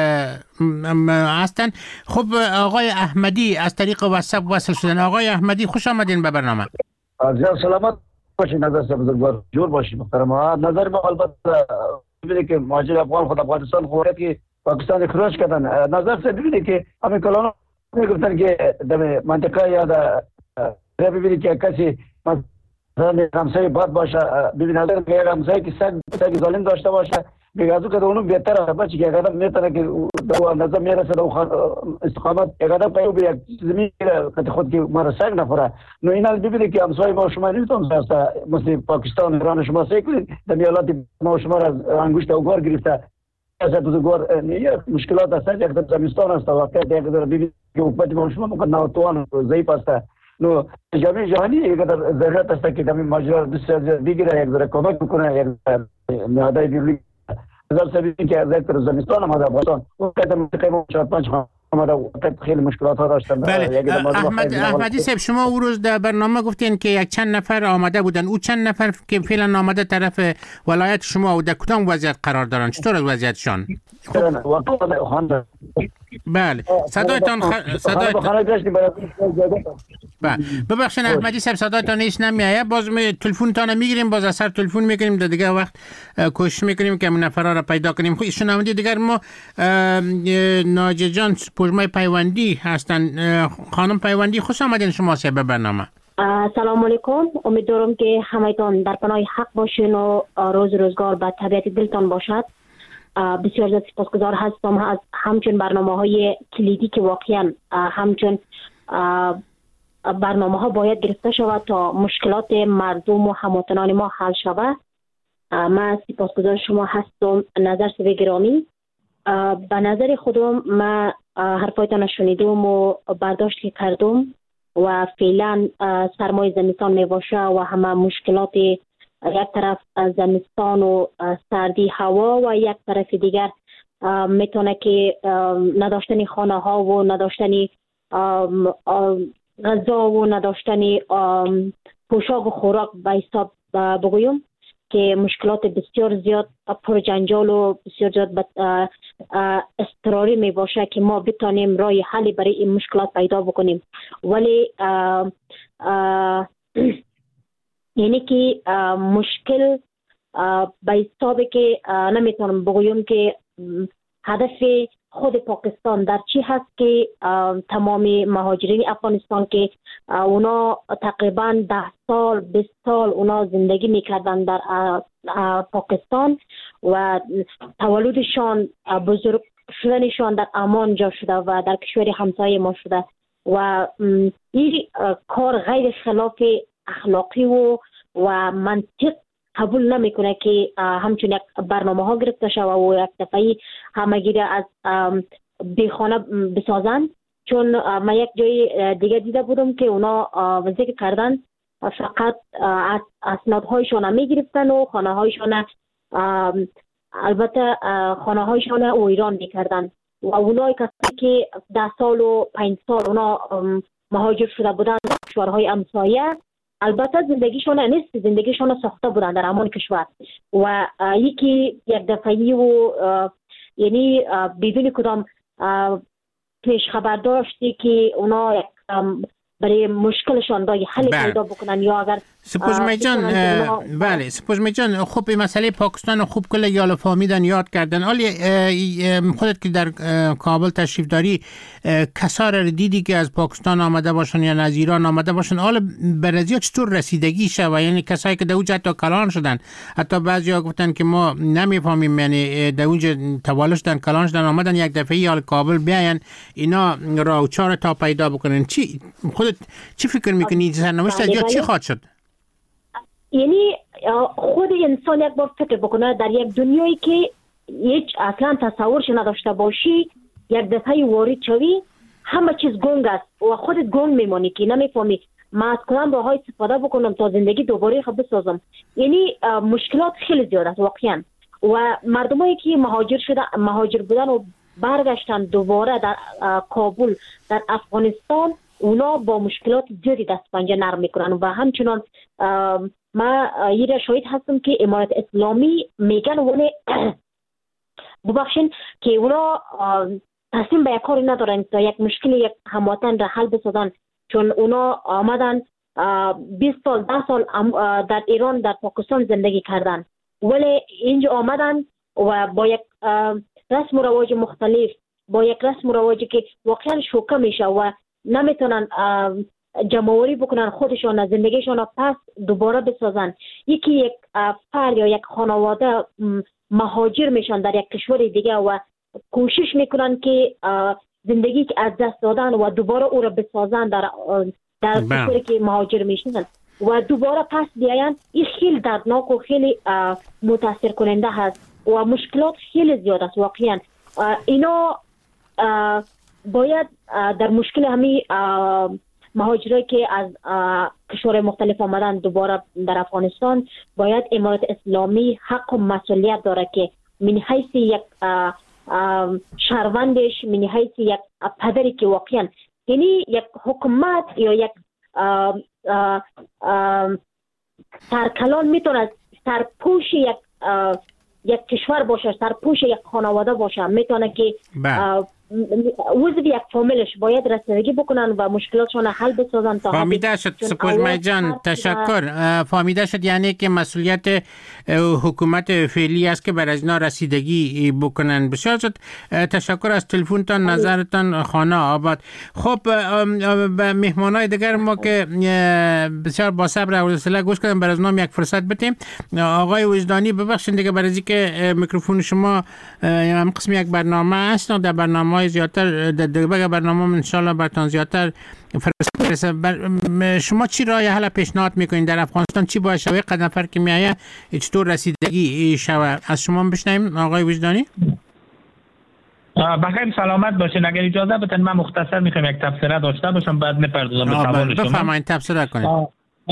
هستن. خب آقای احمدی از طریق واتساپ وصل شدن. آقای احمدی خوش آمدین به برنامه. سلامت باشین. نظر بزرگوار جور باشین محترم. نظر ما البته ببینید که مهاجر افغان خود افغانستان خورد که پاکستان اخراج کردن. نظر سے ببینید که همین کلان میگفتن که در منطقه یا در ببینید که کسی مثلا همسایه بد باشه، ببینید نظر که یک همسایه که سگ ظالم داشته باشه بیگازو که اونو بهتره بچه که اگر میتونه که دو نظر میرسه دو استقامت اگر پیو به یک زمین که خود که ما سگ نخوره. نو اینا ببینید که همسایه ما شما نمیتون ساسته مثل پاکستان ایران شما سعی کنید در ایالات ما شما را از انگشت اوگار گرفته از بزرگوار مشکلات هست. یک در زمستان هست واقعا یک در ببینید که حکومت ما شما ممکن ناتوان ضعیف هست. نو جامعه جهانی یک در ضرورت است که در ماجرا دست بگیره، یک در کمک بکنه، یک نهادهای بیرونی نظر سبیلی که از یک در زمستان آمده افغانستان اون که در منطقه ما 4-5 آمده خیلی مشکلات ها داشتن. احمدی صاحب شما او روز در برنامه گفتین که یک چند نفر آمده بودن. او چند نفر که فعلا آمده طرف ولایت شما و در کدام وضعیت قرار دارن؟ چطور از وضعیتشان؟ بله صدایتان ببخشید احمدی صاحب صدایتان نیست نمیایه. باز تلفنتان میگیریم، باز اثر تلفن میکنیم، در دیگه وقت کوشش میکنیم که نفرا را پیدا کنیم. خب شنونده دیگر ما ناجی جان پژمای پیوندی هستن. خانم پیوندی خوش آمدین شما به برنامه. سلام علیکم. امیدوارم که همه‌تان در پناه حق باشین و روز روزگار به طبیعت دلتان باشد. بسیار زیاد سپاسگزار هستم از همچون برنامه‌های کلیدی که واقعا همچون برنامه‌ها باید گرفته شود تا مشکلات مردم و هموطنان ما حل شود. من سپاسگزار شما هستم. نظر سوی گرامی، به نظر خودم من حرفایتان شنیدم و برداشت کردم و فعلا سرمای زمستان میباشه و همه مشکلات یک طرف زمستان و سردی هوا و یک طرف دیگر میتونه که نداشتن خانه ها و نداشتن غذا و نداشتن پوشاک و خوراک به حساب بگویم که مشکلات بسیار زیاد پر جنجال و بسیار زیاد اضطراری می باشه که ما بتانیم راه حلی برای این مشکلات پیدا بکنیم. ولی یعنی که مشکل به حسابی که نمیتونم بگویم که هدف خود پاکستان در چی هست که تمام مهاجرین افغانستان که اونا تقریبا 10 سال 20 سال اونا زندگی میکردن در پاکستان و تولدشان بزرگ شدنشان در امان جا شده و در کشور همسایه ما شده و این کار غیر خلاف اخلاقی و منطق قبول نمیکنه که همچون یک برنامه ها گرفته شده و یک دفعی همگی از بیخانه بسازن. چون من یک جای دیگه دیده بودم که اونا ذکر کردن فقط اسنادهایشان میگرفتن و خانه هایشان البته خانه هایشان ایران میکردن و اونای کسی که 10 سال و 5 سال اونا مهاجر شده بودن کشورهای همسایه البته زندگیشون نیست، زندگیشون ساخته بودن در همان کشور و یکی یک دفعی و یعنی بدون کدام پیش خبر داشتی که اونا برای مشکلشان راه حل پیدا بکنن یا اگر سپوزمی جان بله سپوزمی جان خوب مسئله پاکستان خوب کل یال فهمیدن یاد کردن. حالی خودت که در کابل تشریف داری کسا را دیدی که از پاکستان آمده باشن یا از ایران آمده باشن، حالا برازیا چطور رسیدگی شد؟ یعنی کسایی که در اونجا حتی کلان شدن، حتی بعضیا گفتن که ما نمیفهمیم، یعنی در اونجا تولد شدن کلان شدن آمدن یک دفعه حال کابل بیاین اینا راه چهار تا پیدا بکنن. چی خودت چی فکر میکنی سرنوشت یا چی خواهد شد؟ یعنی خود انسان یک بار فکر بکنه در یک دنیایی که هیچ اصلا تصورش نداشته باشی یک دفعه وارد شوی همه چیز گنگ است و خودت گنگ میمانی که نمیفهمی من از کدام راههای استفاده بکنم تا زندگی دوباره خود بسازم. یعنی مشکلات خیلی زیاد است واقعا و مردمایی که مهاجر بودن و برگشتن دوباره در کابل در افغانستان اونا با مشکلات زیادی دست پنجه نرم میکنن و همچنان ما یه شاهد هستم که امارت اسلامی میگن ولی ببخشین که اونا تصمیم به یک کاری ندارن تا یک مشکل یک هموطن را حل بسازن، چون اونا آمدن 20 سال 10 سال در ایران در پاکستان زندگی کردن، ولی اینجا آمدن و با یک رسم و رواج مختلف، با یک رسم و رواجی که واقعا شوکه میشه و نمیتونن جمعوری بکنن خودشان زندگیشان پس دوباره بسازن. یکی یک فرد یا یک خانواده مهاجر میشن در یک کشور دیگه و کوشش میکنن که زندگی که از دست دادن و دوباره او را بسازن در کشوری که مهاجر میشن و دوباره پس بیاین. این خیلی دردناک و خیلی متاثر کننده هست و مشکلات خیلی زیاد است واقعا. اینا باید در مشکل همین مهاجرایی که از کشور مختلف آمدن دوباره در افغانستان، باید امارت اسلامی حق و مسئولیت داره که من حیث یک شهروندش، من حیث یک پدری که واقعا یعنی یک حکومت یا یک سرکلان میتونه سرپوش یک کشور باشه، سرپوش یک خانواده باشه، میتونه که عضو یک فامیلش باید رسیدگی بکنن و مشکلاتشون حل بسازن. تا فهمیده شد. سپوزمای جان تشکر. فهمیده شد یعنی که مسئولیت حکومت فعلی است که بر از اینا رسیدگی بکنن. بسیار شد. تشکر از تلفنتان، نظرتان. خانه آباد. خب به مهمانای دیگر ما که بسیار با صبر و حوصله گوش کردن بر از نام یک فرصت بدیم. آقای وجدانی ببخشید دیگه برای اینکه میکروفون شما هم قسم یک برنامه است و در برنامه زیادتر در برنامه ان شاء الله براتون زیادتر فرصت. شما چی راه حل پیشنهاد میکنین در افغانستان؟ چی باید شوه قد نفر که میایه چطور رسیدگی شوه؟ از شما بشنویم آقای وجدانی. بخیر سلامت باشین. اگر اجازه بدین من مختصر میخوام یک تبصره داشته باشم بعد میپردازم به سوال شما. بفرمایید تبصره کنید.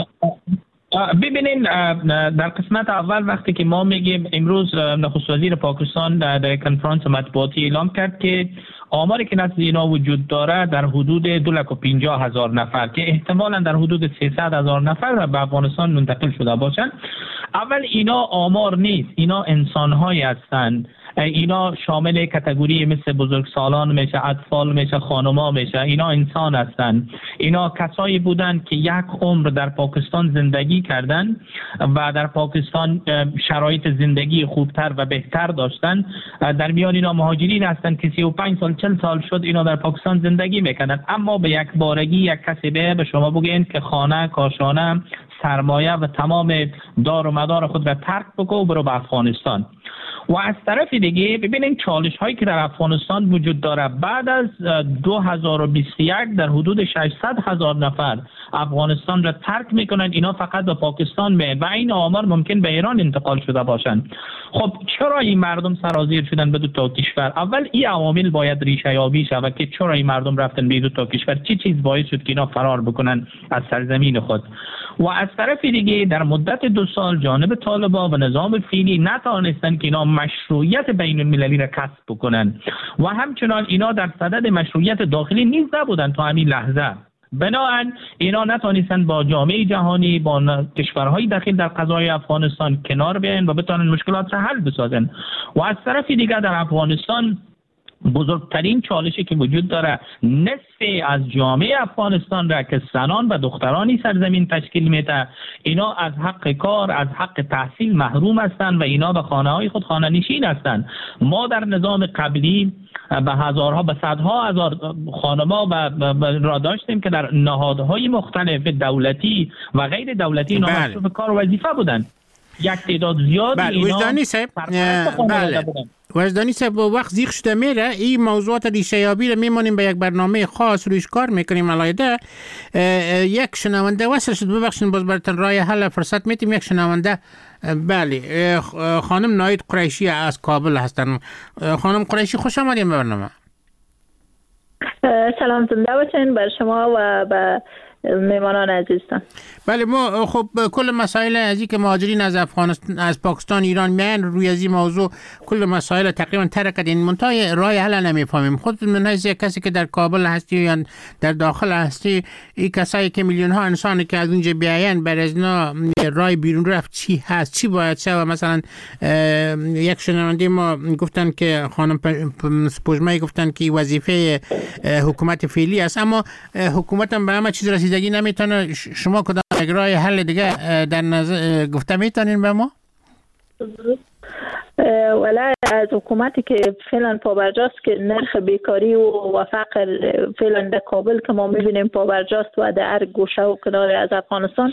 ببینین در قسمت اول وقتی که ما میگیم امروز نخست وزیر پاکستان در کنفرانس مطبوعاتی اعلام کرد که آماری که نزد اینا وجود داره در حدود 250,000 نفر که احتمالاً در حدود 300,000 نفر به افغانستان منتقل شده باشند. اول اینا آمار نیست، اینا انسان‌هایی هستند. اینا شامل کاتگوری مثل بزرگسالان میشه، اطفال میشه، خانما میشه. اینا انسان هستند. اینا کسایی بودند که یک عمر در پاکستان زندگی کردند و در پاکستان شرایط زندگی خوبتر و بهتر داشتند. در میان اینا مهاجرین هستند که 35 سال 40 سال شد اینا در پاکستان زندگی میکنند، اما به یک بارگی یک کسی به شما بگین که خانه، کاشانه، سرمایه و تمام دار و مدار خود را ترک بکن و برو به افغانستان. و از طرف دیگه ببینید چالش هایی که در افغانستان وجود داره. بعد از 2021 در حدود 600,000 نفر افغانستان را ترک میکنند. اینا فقط به پاکستان میان و این آمار ممکن به ایران انتقال شده باشند. خب چرا این مردم سرازیر شدن به دو تا کشور؟ اول این عوامل باید ریشه یابی شود که چرا این مردم رفتن به دو تا کشور، چی چیز باعث شد که اینا فرار بکنن از سرزمین خود. و از طرف دیگه در مدت 2 سال جانب طالبان و نظام فعلی نتوانستند که اینا مشروعیت بین المللی را کسب بکنن و همچنان اینا در صدد مشروعیت داخلی نیز نبودند تا همین لحظه. بنابراین اینا نتوانستند با جامعه جهانی، با کشورهای داخل در قضای افغانستان کنار بیاین و بتوانند مشکلات را حل بسازن. و از طرف دیگر در افغانستان بزرگترین چالشی که وجود داره نصف از جامعه افغانستان را که زنان و دخترانی سرزمین تشکیل میده، اینا از حق کار، از حق تحصیل محروم هستند و اینا به خانه های خود خانه نشین هستند. ما در نظام قبلی به هزارها به صدها هزار خانما را داشتیم که در نهادهای مختلف دولتی و غیر دولتی اینا مصروف کار و وظیفه بودند. یک تعداد زیاد اینا وجدانی صاحب وجدانی صاحب وقت زیغ شده میره این موضوعات ریشه یابی رو میمونیم به یک برنامه خاص رویش کار میکنیم. علایده یک شنونده وصل شد، ببخشید باز براتون راه حل فرصت میتیم. یک شنونده بله خانم ناید قریشی از کابل هستن. خانم قریشی خوش آمدید به برنامه. سلام زنده باشین بر شما و به مهمانان عزیزتان. بله، ما خب کل مسائل از این که مهاجرین از افغانستان، از پاکستان ایران میان، روی از این موضوع کل مسائل تقریبا ترک کردین، منتهای راه حل نمیفهمیم. خود من حیث کسی که در کابل هستی یا در داخل هستی، این کسایی که میلیون ها انسانی که از اونجا بیاین، بر از اینا راه بیرون رفت چی هست، چی باید شود؟ مثلا یک شنونده ما گفتن که خانم پوجمایی گفتن که وظیفه حکومت فعلی است، اما حکومت هم به همه چیز رسیدگی نمیتونه. شما کدام یک راه حل دیگه در نظر گفته میتونین به ما؟ ولی از حکومتی که فعلا پابرجاست که نرخ بیکاری و فقر فعلا در کابل که ما میبینیم پابرجاست و در هر گوشه و کنار از افغانستان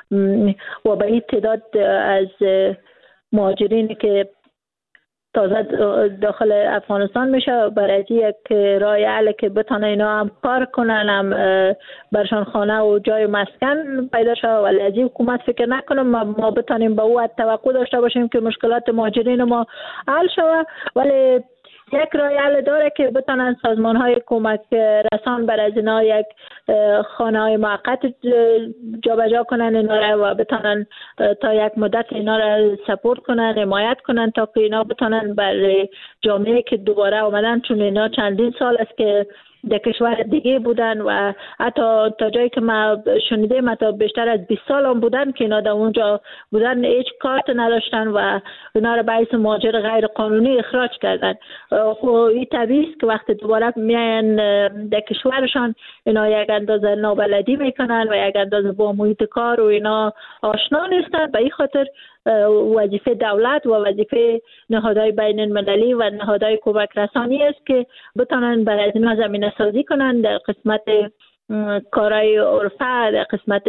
و به این تعداد از مهاجرینی که تازه داخل افغانستان میشه، برای یک راه حل که بتونه اینا هم کار کنن، هم برشان خانه و جای مسکن پیدا شه. ولی از این حکومت فکر نکنم ما بتونیم به او توقع داشته باشیم که مشکلات مهاجرین ما حل شود. ولی یک راه حل داره که بتونن سازمان های کمک رسان بر از اینا یک خانه های موقت جابجا کنن اینا را و بتونن تا یک مدت اینا را سپورت کنن، حمایت کنن تا که اینا بتونن بر جامعه که دوباره آمدن، چون اینا چندین سال است که در کشور دیگه بودن و حتی تا جایی که ما شنیدیم حتی بیشتر از 20 سال هم بودن که اینا در اونجا بودن، هیچ کارت نداشتن و اینا را باعث مهاجر غیر قانونی اخراج کردن. خب این طبیعی است که وقتی دوباره میاین در کشورشان اینا یک اندازه نابلدی میکنن و یک اندازه با محیط کار و اینا آشنا نیستن. به این خاطر وظیفه دولت و وظیفه نهادهای بین المللی و نهادهای کمک رسانی است که بتونن برای از اینا زمینه سازی کنن در قسمت کارهای عرفه، در قسمت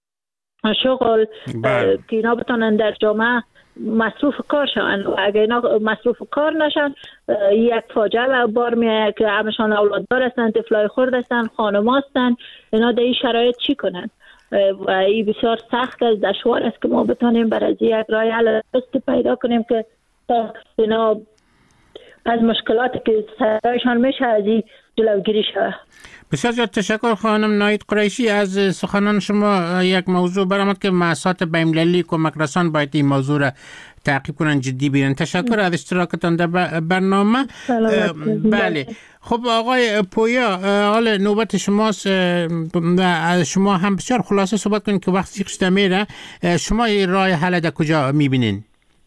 شغل، که اینا بتونن در جامعه مصروف کار شوند. و اگر اینا مصروف کار نشن یک فاجعه بار میاد که همشان اولاددار هستن، طفلای خرد هستن، خانم هستن، اینا در این شرایط چی کنن؟ و این بسیار سخت است، دشوار است که ما بتونیم برای یک راه حل پیدا کنیم که تا اینا از مشکلاتی که سرایشان میشه از این جلوگیری شود. بسیار زیاد تشکر خانم ناهید قریشی. از سخنان شما یک موضوع برآمد که مؤسسات بین‌المللی کمک رسان باید این موضوع را تعقیب کنن، جدی بگیرن. تشکر از اشتراکتان در برنامه. بله، خب آقای پویا، حال نوبت شماست. شما هم بسیار خلاصه صحبت کنید که وقتی کشته میره شما این راه حل در کجا میبینین؟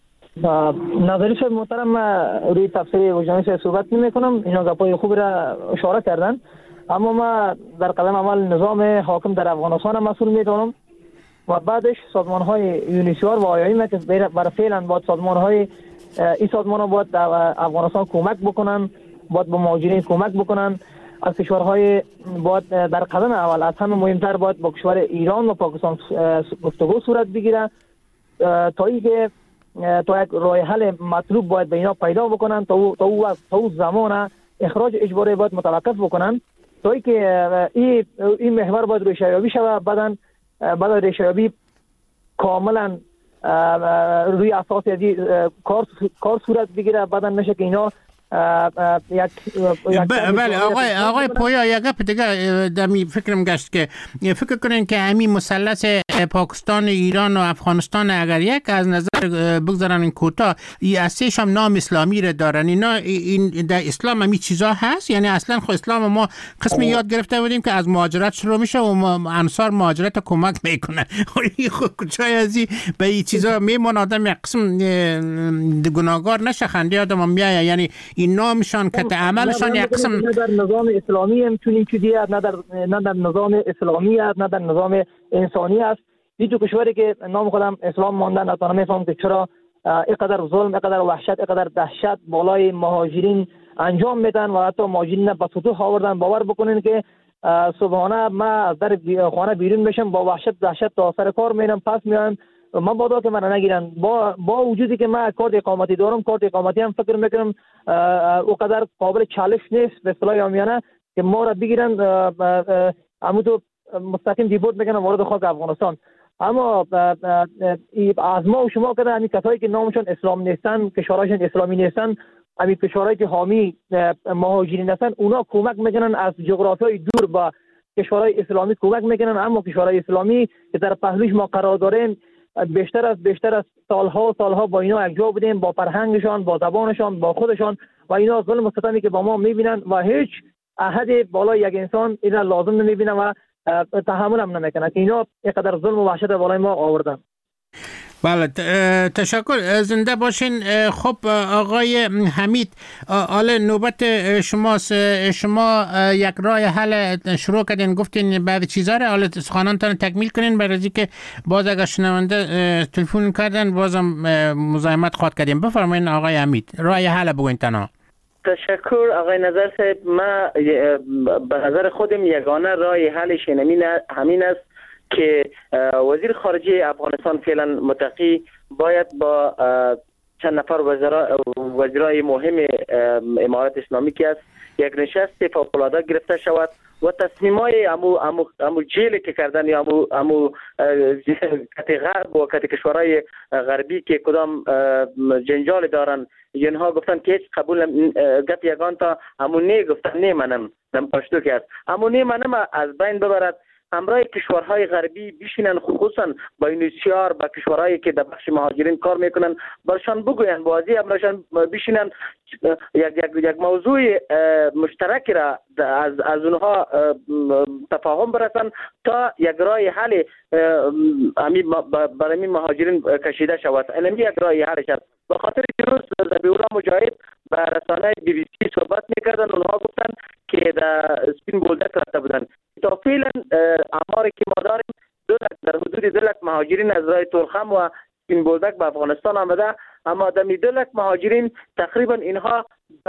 نظری شد محترم روی تفسیر وجدانی سے صحبت نمی کنم، اینا گپای خوب را اشاره کردن، اما ما در قدم اول نظام حاکم در افغانستان مسئول میدونم و بعدش سازمان های یونیسیار و آیایم که برای فعلا باید سازمان های این سازمان ها باید در افغانستان کمک بکنن، باید به مهاجرین کمک بکنن. از کشورهای باید در قدم اول از همه مهمتر باید با کشور ایران و پاکستان گفتگو صورت بگیره تا اینکه تا یک راه حل مطلوب باید به اینا پیدا بکنن، تا او زمان اخراج اجباری باید متوقف بکنن تا اینکه این محور باید ریشه‌یابی شود. بعد ریشه‌یابی کاملا روی اساس کار صورت بگیره، بعدا نشه که اینا بله آقای پویا، یک گپ دیگه دمی فکرم گشت که فکر کنین که همین مثلث پاکستان، ایران و افغانستان اگر یک از نظر بگذارن این کوتاه، اصلیش هم نام اسلامی را دارن، اینا این در اسلام هم این چیزا هست؟ یعنی اصلا خود اسلام ما قسمی یاد گرفته بودیم که از مهاجرت شروع میشه و انصار مهاجرت کمک میکنه، خود کجای از این به این چیزا میمون آدم یک قسم گناهگار نشه، خنده آدم میایه. یعنی این نامشان که عملشان یک قسم نه در نظام اسلامی هم چون این چیزی است، نه در نظام اسلامی است، نه در نظام انسانی است. این دو کشوری که نام خودم اسلام ماندن، اصلا نمیفهمم که چرا اینقدر ظلم، اینقدر وحشت، اینقدر دهشت بالای مهاجرین انجام میدن و حتی مهاجرین به سطوح آوردن. باور بکنین که صبحانه ما از در خانه بیرون میشم با وحشت دهشت تا سر کار میرم، پس میام من بادا که من نگیرن، با وجودی که من کارت اقامتی دارم، کارت اقامتی هم فکر میکنم اونقدر قابل چالش نیست به اصطلاح عامیانه که ما را بگیرن عمودو مستقیم دیپورت میکنن وارد خاک افغانستان. اما از ما و شما کده همین کسایی که نامشون اسلام نیستن، کشورهاشون اسلامی نیستن، همین کشورهایی که حامی مهاجرین هستن، اونا کمک میکنن از جغرافیای دور با کشورهای اسلامی کمک میکنن، اما کشورهای اسلامی که در پهلوش ما قرار داریم بیشتر از سالها با اینا یکجا بودیم، با فرهنگشان، با زبانشان، با خودشان، و اینا ظلم و ستمی که با ما میبینن و هیچ احد بالای یک انسان اینا لازم نمیبینه و تحمل هم نمیکنه که اینا اینقدر ظلم و وحشت بالای ما آوردن. بله تشکر، زنده باشین. خب آقای حمید، حالا نوبت شماست. شما یک راه حل شروع کردین، گفتین بعد چیزا رو حالا سخنانتان تکمیل کنین برای اینکه باز اگر شنونده تلفن کردن بازم مزاحمت خواهد کردیم. بفرمایید آقای حمید، راه حل بگوین تنها. تشکر آقای نظر صاحب. ما به نظر خودم یگانه راه حلش همین است که وزیر خارجه افغانستان فعلا متقی باید با چند نفر وزرای مهم امارات اسلامی که است یک نشست فوق‌العاده گرفته شود و تصمیمای امو جیل که کردن یا امو کت غرب و کت کشورهای غربی که کدام جنجال دارن، اینها گفتن که هیچ قبول گپ یگان تا امو نه گفتن نه منم نم پشتو که است امو نه منم از بین ببرد، همراه کشورهای غربی بشینن، خصوصا با یونیسیار با کشورهایی که در بخش مهاجرین کار میکنن برشان بگوین، بازی همراهشان بشینن یک موضوع مشترک را از اونها تفاهم برسن تا یک راه حل برای مهاجرین کشیده شود. اینمی یک راه حل شد. به خاطر دیروز ذبیح‌الله مجاهد با رسانه BBC صحبت میکردن، اونها گفتن که در سپین بولدک رفته بودن. تا فعلا آماری که ما داریم در حدود 2 لک مهاجرین از راه تورخم و سپین بولدک به افغانستان آمده، اما در 2 لک مهاجرین تقریبا اینها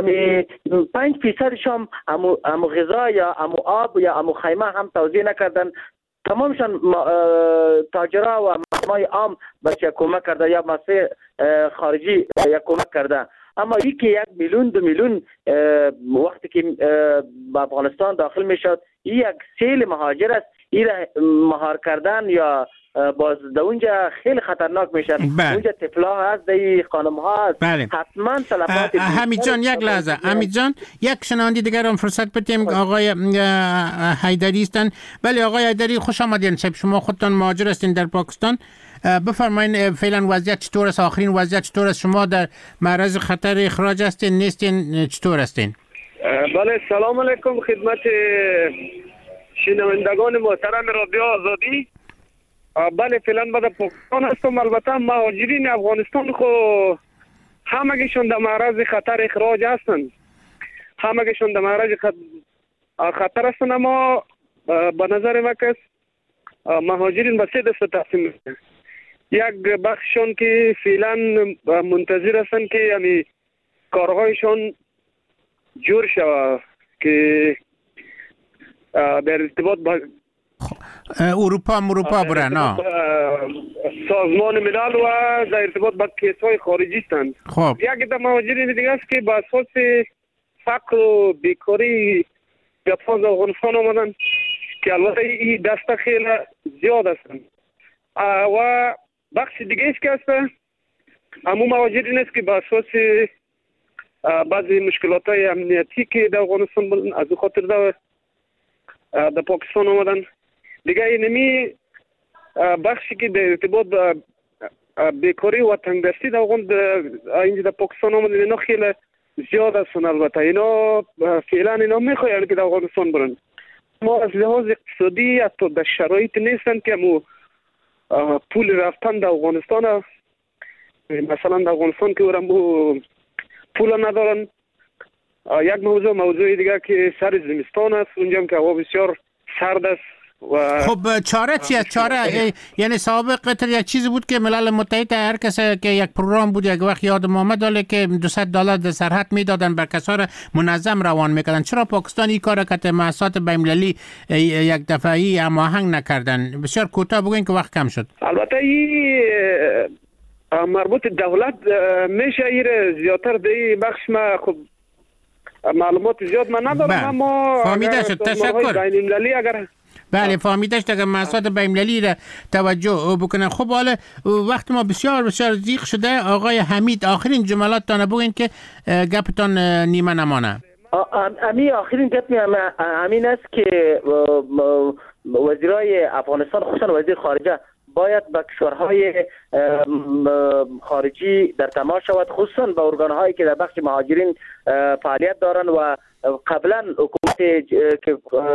5% هم امو غذا یا امو آب یا امو خیمه هم توزیع نکردن. تمامشان تاجرها و مردمای عام بچه کمک کرده یا مؤسسه خارجی یا کمک کرده. اما یکی 1 میلیون 2 میلیون وقتی که به افغانستان داخل میشد یک سیل مهاجر است، این مهار کردن یا باز در اونجا خیلی خطرناک میشه. اونجا طفلا هست، در خانم ها هست. حتما تلفات. حمید جان یک لحظه، حمید جان یک شنوندی دیگر هم فرصت بدیم. آقای حیدری هستن. بله آقای حیدری خوش آمدین. شما خودتان مهاجر هستین در پاکستان، بفرمایید فعلا وضعیت چطور است؟ آخرین وضعیت چطور است؟ شما در معرض خطر اخراج هستین نیستین؟ چطور هستین؟ بله سلام علیکم خدمت شنوندگان محترم رادیو آزادی. بله فعلا من در پاکستان هستم. البته مهاجرین افغانستان خو همگیشون در معرض خطر اخراج هستند، همگیشون در معرض خطر هستند، اما به نظر من که مهاجرین به 3 دسته تقسیم میشن. یک بخششون که فعلا منتظر هستند که یعنی کارهایشان جور شود که در ارتباط با اروپا برن سازمان ملل و در ارتباط با کیس‌های خارجی هستند. خب یک در مهاجرین دیگه است که به اساس فقر و بیکاری به افغانستان آمدن که البته این دسته خیلی زیاد هستند. و بخش دیگه است که هست همون مهاجرین است که به اساس بعضی مشکلات‌های امنیتی که در افغانستان بودن از خاطر در پاکستان آمدن. دیگه اینمی بخشی که در ارتباط با بیکاری و تنگدستی در اینجا در پاکستان آمدن اینا خیلی زیاد هستن. البته اینا فعلا اینا میخواین که در افغانستان برن، ما از لحاظ اقتصادی حتی در شرایط نیستن که مو پول رفتن در افغانستان، مثلا در افغانستان که ورم پول ندارن. یک موضوع دیگه که سر زمستان است، اونجا هم که هوا بسیار سرد است. خب چاره چیه؟ چاره یعنی سابق یک چیزی بود که ملل متحد هر کسی که یک پروگرام بود یک وقت یادم آمد که $200 در سرحد میدادن بر کسا را منظم روان میکردن. چرا پاکستان این کار که مؤسسات بین‌المللی یک دفعه‌ای هماهنگ نکردن؟ بسیار کوتاه بگوین که وقت کم شد. البته این مربوط دولت میشه ایر زیادتر در بخش ما خب معلومات زیاد من ندارم، اما فهمیده شد. تشکر. بین‌المللی اگر بله فهمیده شد که مؤسسات بین‌المللی را توجه بکنن. خب حالا وقت ما بسیار ضیق شده. آقای حمید آخرین جملات تان بگوین که گپتان نیمه نمانه. امی آخرین گپ همین است که وزیرای افغانستان خصوصا وزیر خارجه باید به کشورهای خارجی در تماس شود، خصوصا به ارگان‌هایی که در بخش مهاجرین فعالیت دارند و قبلا حکومت که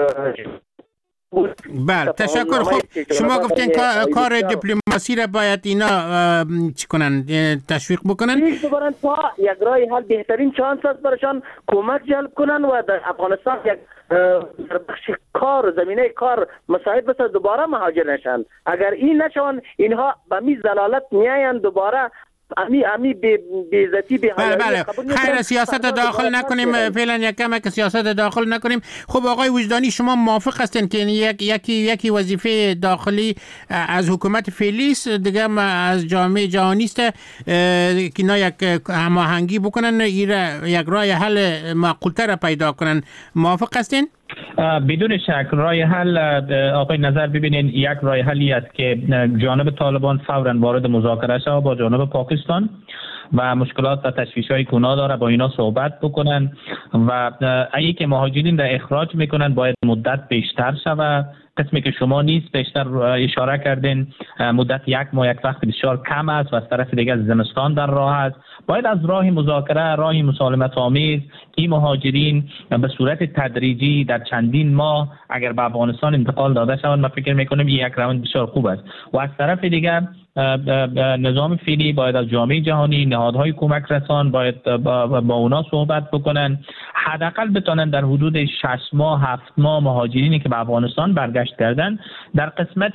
بله تشکر. خوب شما گفتین کار دیپلماسی را باید اینا چی کنن، تشویق بکنن تا یک راه حل بهترین چانس است برایشان کمک جلب کنن و در افغانستان یک در بخش کار زمینه کار مساعد بسازد دوباره مهاجر نشن. اگر این نشون اینها به می زلالت میاین دوباره امی بیزتی به بله خیر سیاست داخل نکنیم فعلا، یک کم که سیاست داخل نکنیم. خب آقای وجدانی شما موافق هستین که یکی وظیفه داخلی از حکومت فعلی است، دیگه از جامعه جهانی است که اینا یک هماهنگی بکنن، یک راه حل معقول‌تر پیدا کنن، موافق هستین؟ بدون شک راه حل آقای نظر ببینین یک راه حلی است که جانب طالبان فوراً وارد مذاکره شود با جانب پاکستان و مشکلات و تشویش‌های که اونا داره با اینا صحبت بکنن و اگه که مهاجرین را اخراج میکنن باید مدت بیشتر شود. قسمی که شما نیست بیشتر اشاره کردین مدت یک ماه یک وقت بسیار کم است و از طرف دیگه زمستان در راه است. باید از راه مذاکره، راه مسالمت آمیز این مهاجرین به صورت تدریجی در چندین ماه اگر به افغانستان انتقال داده شوند، من فکر میکنم یک روند بسیار خوب است. و از طرف دیگر نظام فعلی باید از جامعه جهانی، نهادهای کمک رسان باید با اونا صحبت بکنن، حداقل بتونن در حدود 6 ماه 7 ماه مهاجرینی که به افغانستان برگشت کردن در قسمت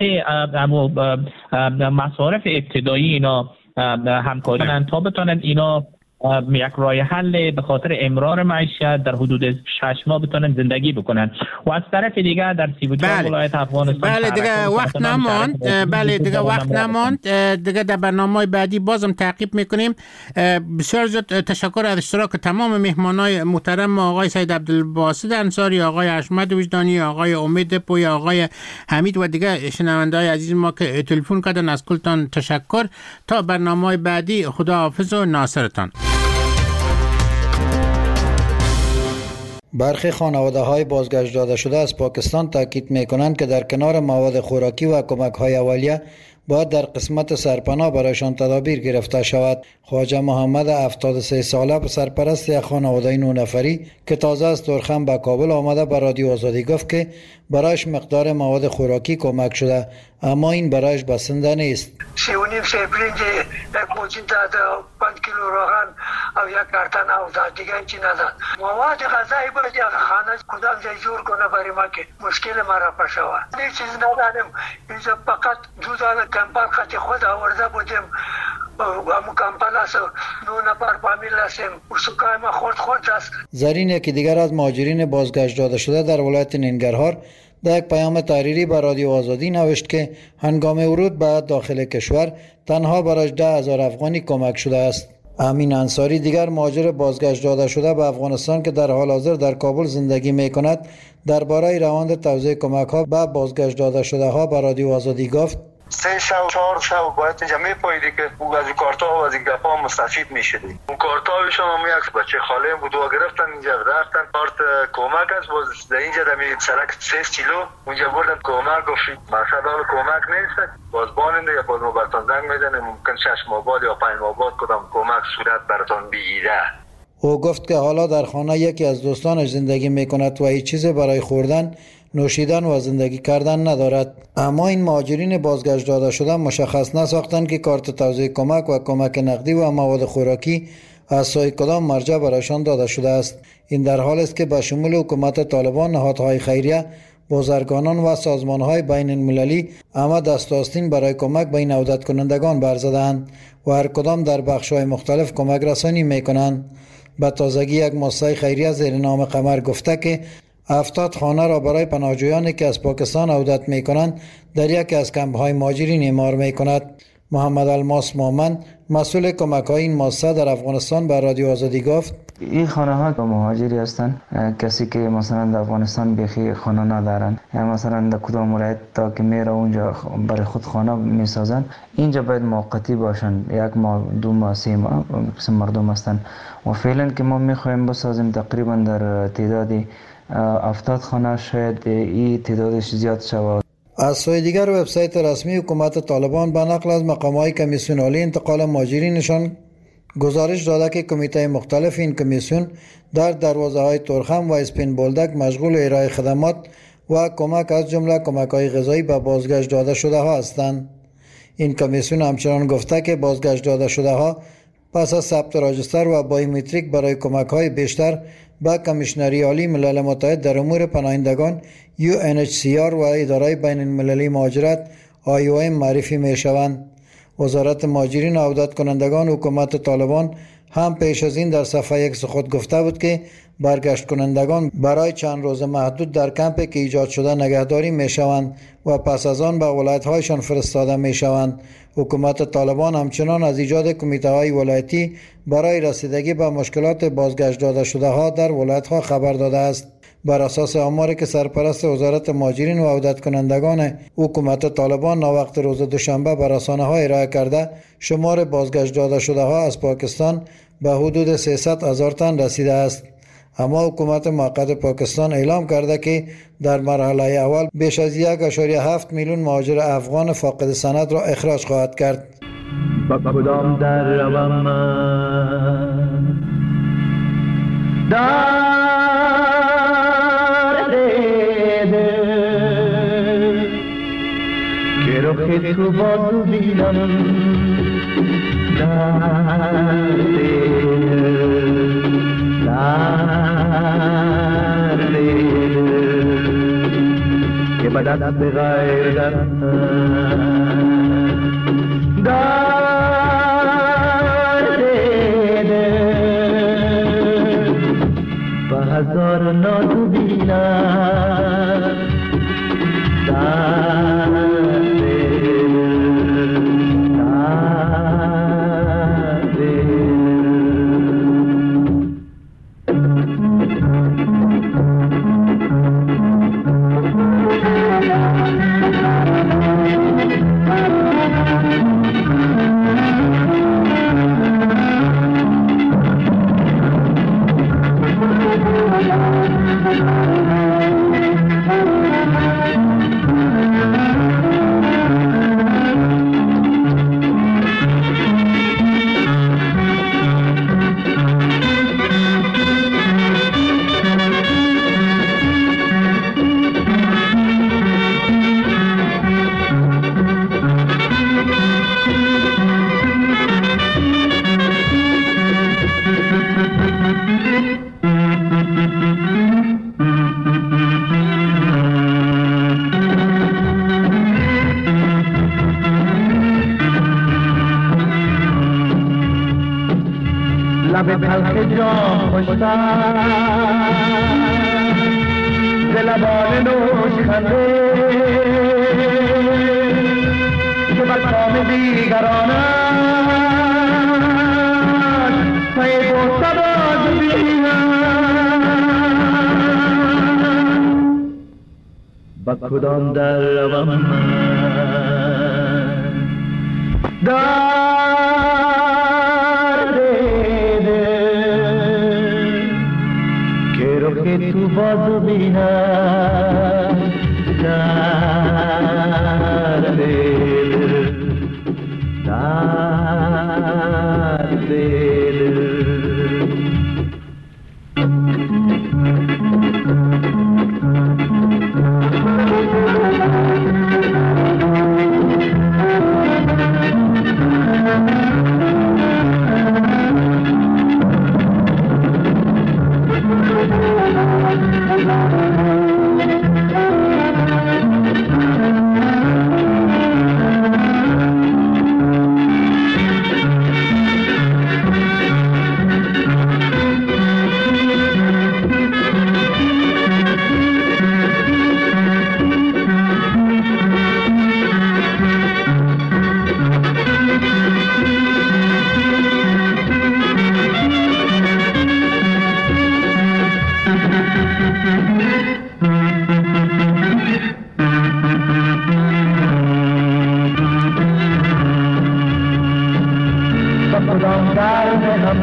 مصارف ابتدایی اینا همکاری کنن تا بتونن اینا یک راه حل به خاطر امرار معیشت در حدود 6 ماه بتونن زندگی بکنن. و از طرف دیگه در 34 ولایت افغانستان دیگه وقت نماند. دیگه وقت نماند. دیگه در برنامه‌های بعدی بازم تعقیب میکنیم. بسیار زیاد تشکر از اشتراک تمام مهمانای محترم، آقای سید عبدالباسط انصاری، آقای احمد وجدانی، آقای امید پوی، آقای حمید و دیگه شنونده‌های عزیز ما که تلفن کردن. از کلتان تشکر. تا برنامه‌های بعدی خداحافظ و ناصرتان. برخی خانواده‌های بازگشت داده شده از پاکستان تاکید می‌کنند که در کنار مواد خوراکی و کمک‌های اولیه باید در قسمت سرپناه برایشان تدابیر گرفته شود. خواجه محمد 73 ساله سرپرست یک خانواده 9 نفری که تازه از ترخم به کابل آمده به رادیو آزادی گفت که برایش مقدار مواد خوراکی کمک شده، اما این برایش بسنده نیست. 3.5 سه برنج، یک موچین داد، 5 کیلو روغن و یک کارتن آب داد، دیگه چی نداد. مواد غذایی باید یک خانه کدام جای جور کنه برای ما که مشکل ما را پشوه. هیچ چیز ندادم، اینجا فقط 2 دانه کمپل خطی خود آورده بودیم. امو کمپل است، 9 نفر فامیل هستیم، سکای ما خورد است. زرین یکی دیگر از مهاجرین بازگشت داده شده در ولایت ننگرهار در یک پیام تحریری به رادیو آزادی نوشت که هنگام ورود به داخل کشور تنها برایش 10,000 افغانی کمک شده است. امین انصاری دیگر مهاجر بازگشت داده شده به افغانستان که در حال حاضر در کابل زندگی می کند درباره روند توزیع کمک ها به بازگشت داده شده ها به رادیو آزادی گفت 3 شب 4 شب باید اینجا میپاییدی که از این کارتا و از این گپا مستفید میشدی. اون کارتا شما هم یک بچه خاله بود و گرفتن اینجا رفتن کارت کمک است، باز در اینجا در سرک 3 کیلو اونجا بردن کمک گفت مقصد حال کمک نیست، باز باننده یا باز موبایلتان زنگ میزنه ممکن 6 ماه بعد یا 5 ماه بعد کدام کمک صورت براتون بگیره. او گفت که حالا در خانه یکی از دوستانش زندگی میکند و هیچ چیز برای خوردن، نوشیدن و زندگی کردن ندارد. اما این مهاجرین بازگشت داده شده مشخص نساختند که کارت توزیع کمک و کمک نقدی و مواد خوراکی از سوی کدام مرجع برایشان داده شده است. این در حال است که به شمول حکومت طالبان، نهادهای خیریه، بازرگانان و سازمانهای بین المللی اما دست آستین برای کمک به این عودت کنندگان برزدند و هر کدام در بخش‌های مختلف کمک رسانی می‌کنند. به تازگی یک مؤسسه خیریه زیر نام قمر گفته که 70 خانه را برای پناهجویانی که از پاکستان عودت می کنند در یکی از کمپ‌های مهاجرین اعمار می کند. محمد الماس مومن مسئول کمک‌های این مؤسسه در افغانستان به رادیو آزادی گفت این خانه ها با مهاجری هستند، کسی که مثلا در افغانستان بیخی خانه ندارن یا مثلا در کدام ولایت تا که میره اونجا برای خود خانه میسازن، اینجا باید موقتی باشن، 1 ماه 2 ماه 3 ماه قسم مردم هستن و فعلا که ما میخوایم بسازیم تقریبا در تعدادی 70 خانه، شاید این تعدادش زیاد شود. از سوی دیگر وبسایت رسمی حکومت طالبان به نقل از مقام‌های کمیسیون عالی انتقال مهاجرینشان گزارش داده که کمیته مختلف این کمیسیون در دروازه‌های تورخم و اسپین بولدک مشغول ارائه خدمات و کمک از جمله کمک‌های غذایی به بازگشت داده شده ها هستند. این کمیسیون همچنان گفته که بازگشت داده شده ها پس از ثبت راجستر و بایومتریک برای کمک‌های بیشتر به کمیشنری عالی ملل متحد در امور پناهندگان UNHCR و اداره بین المللی مهاجرت IOM معرفی می شوند. وزارت مهاجرین و عودت کنندگان حکومت طالبان هم پیش از این در صفحه X خود گفته بود که برگشت کنندگان برای چند روز محدود در کمپی که ایجاد شده نگهداری می شوند و پس از آن به ولایت هایشان فرستاده می شوند. حکومت طالبان همچنان از ایجاد کمیته های ولایتی برای رسیدگی به مشکلات بازگشت داده شده ها در ولایت ها خبر داده است. بر اساس آماری که سرپرست وزارت مهاجرین و عودت کنندگان حکومت طالبان ناوقت روز دوشنبه بر رسانه ها ارائه کرده، شمار بازگشت داده شده ها از پاکستان به حدود 300,000 تن رسیده است. اما حکومت موقت پاکستان اعلام کرده که در مرحله اول بیش از 1.7 میلیون مهاجر افغان فاقد سند را اخراج خواهد کرد. با کدام در روم من که رخ تو بازو بینم که بدت به غیر به هزار نادو بینم لب تلخ جام خوشتر ز لبان نوش خنده که بر کام دیگرانت پی برده باز بینم با کدام در روم من که تو بازو بینم در دل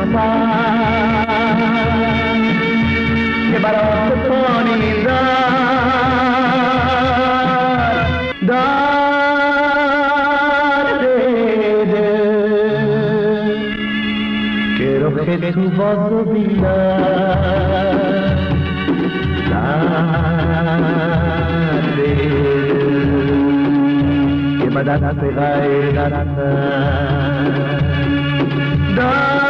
من که برای پانی درد که رخ تو باز رو بیدن درد که بدن غیر نرسن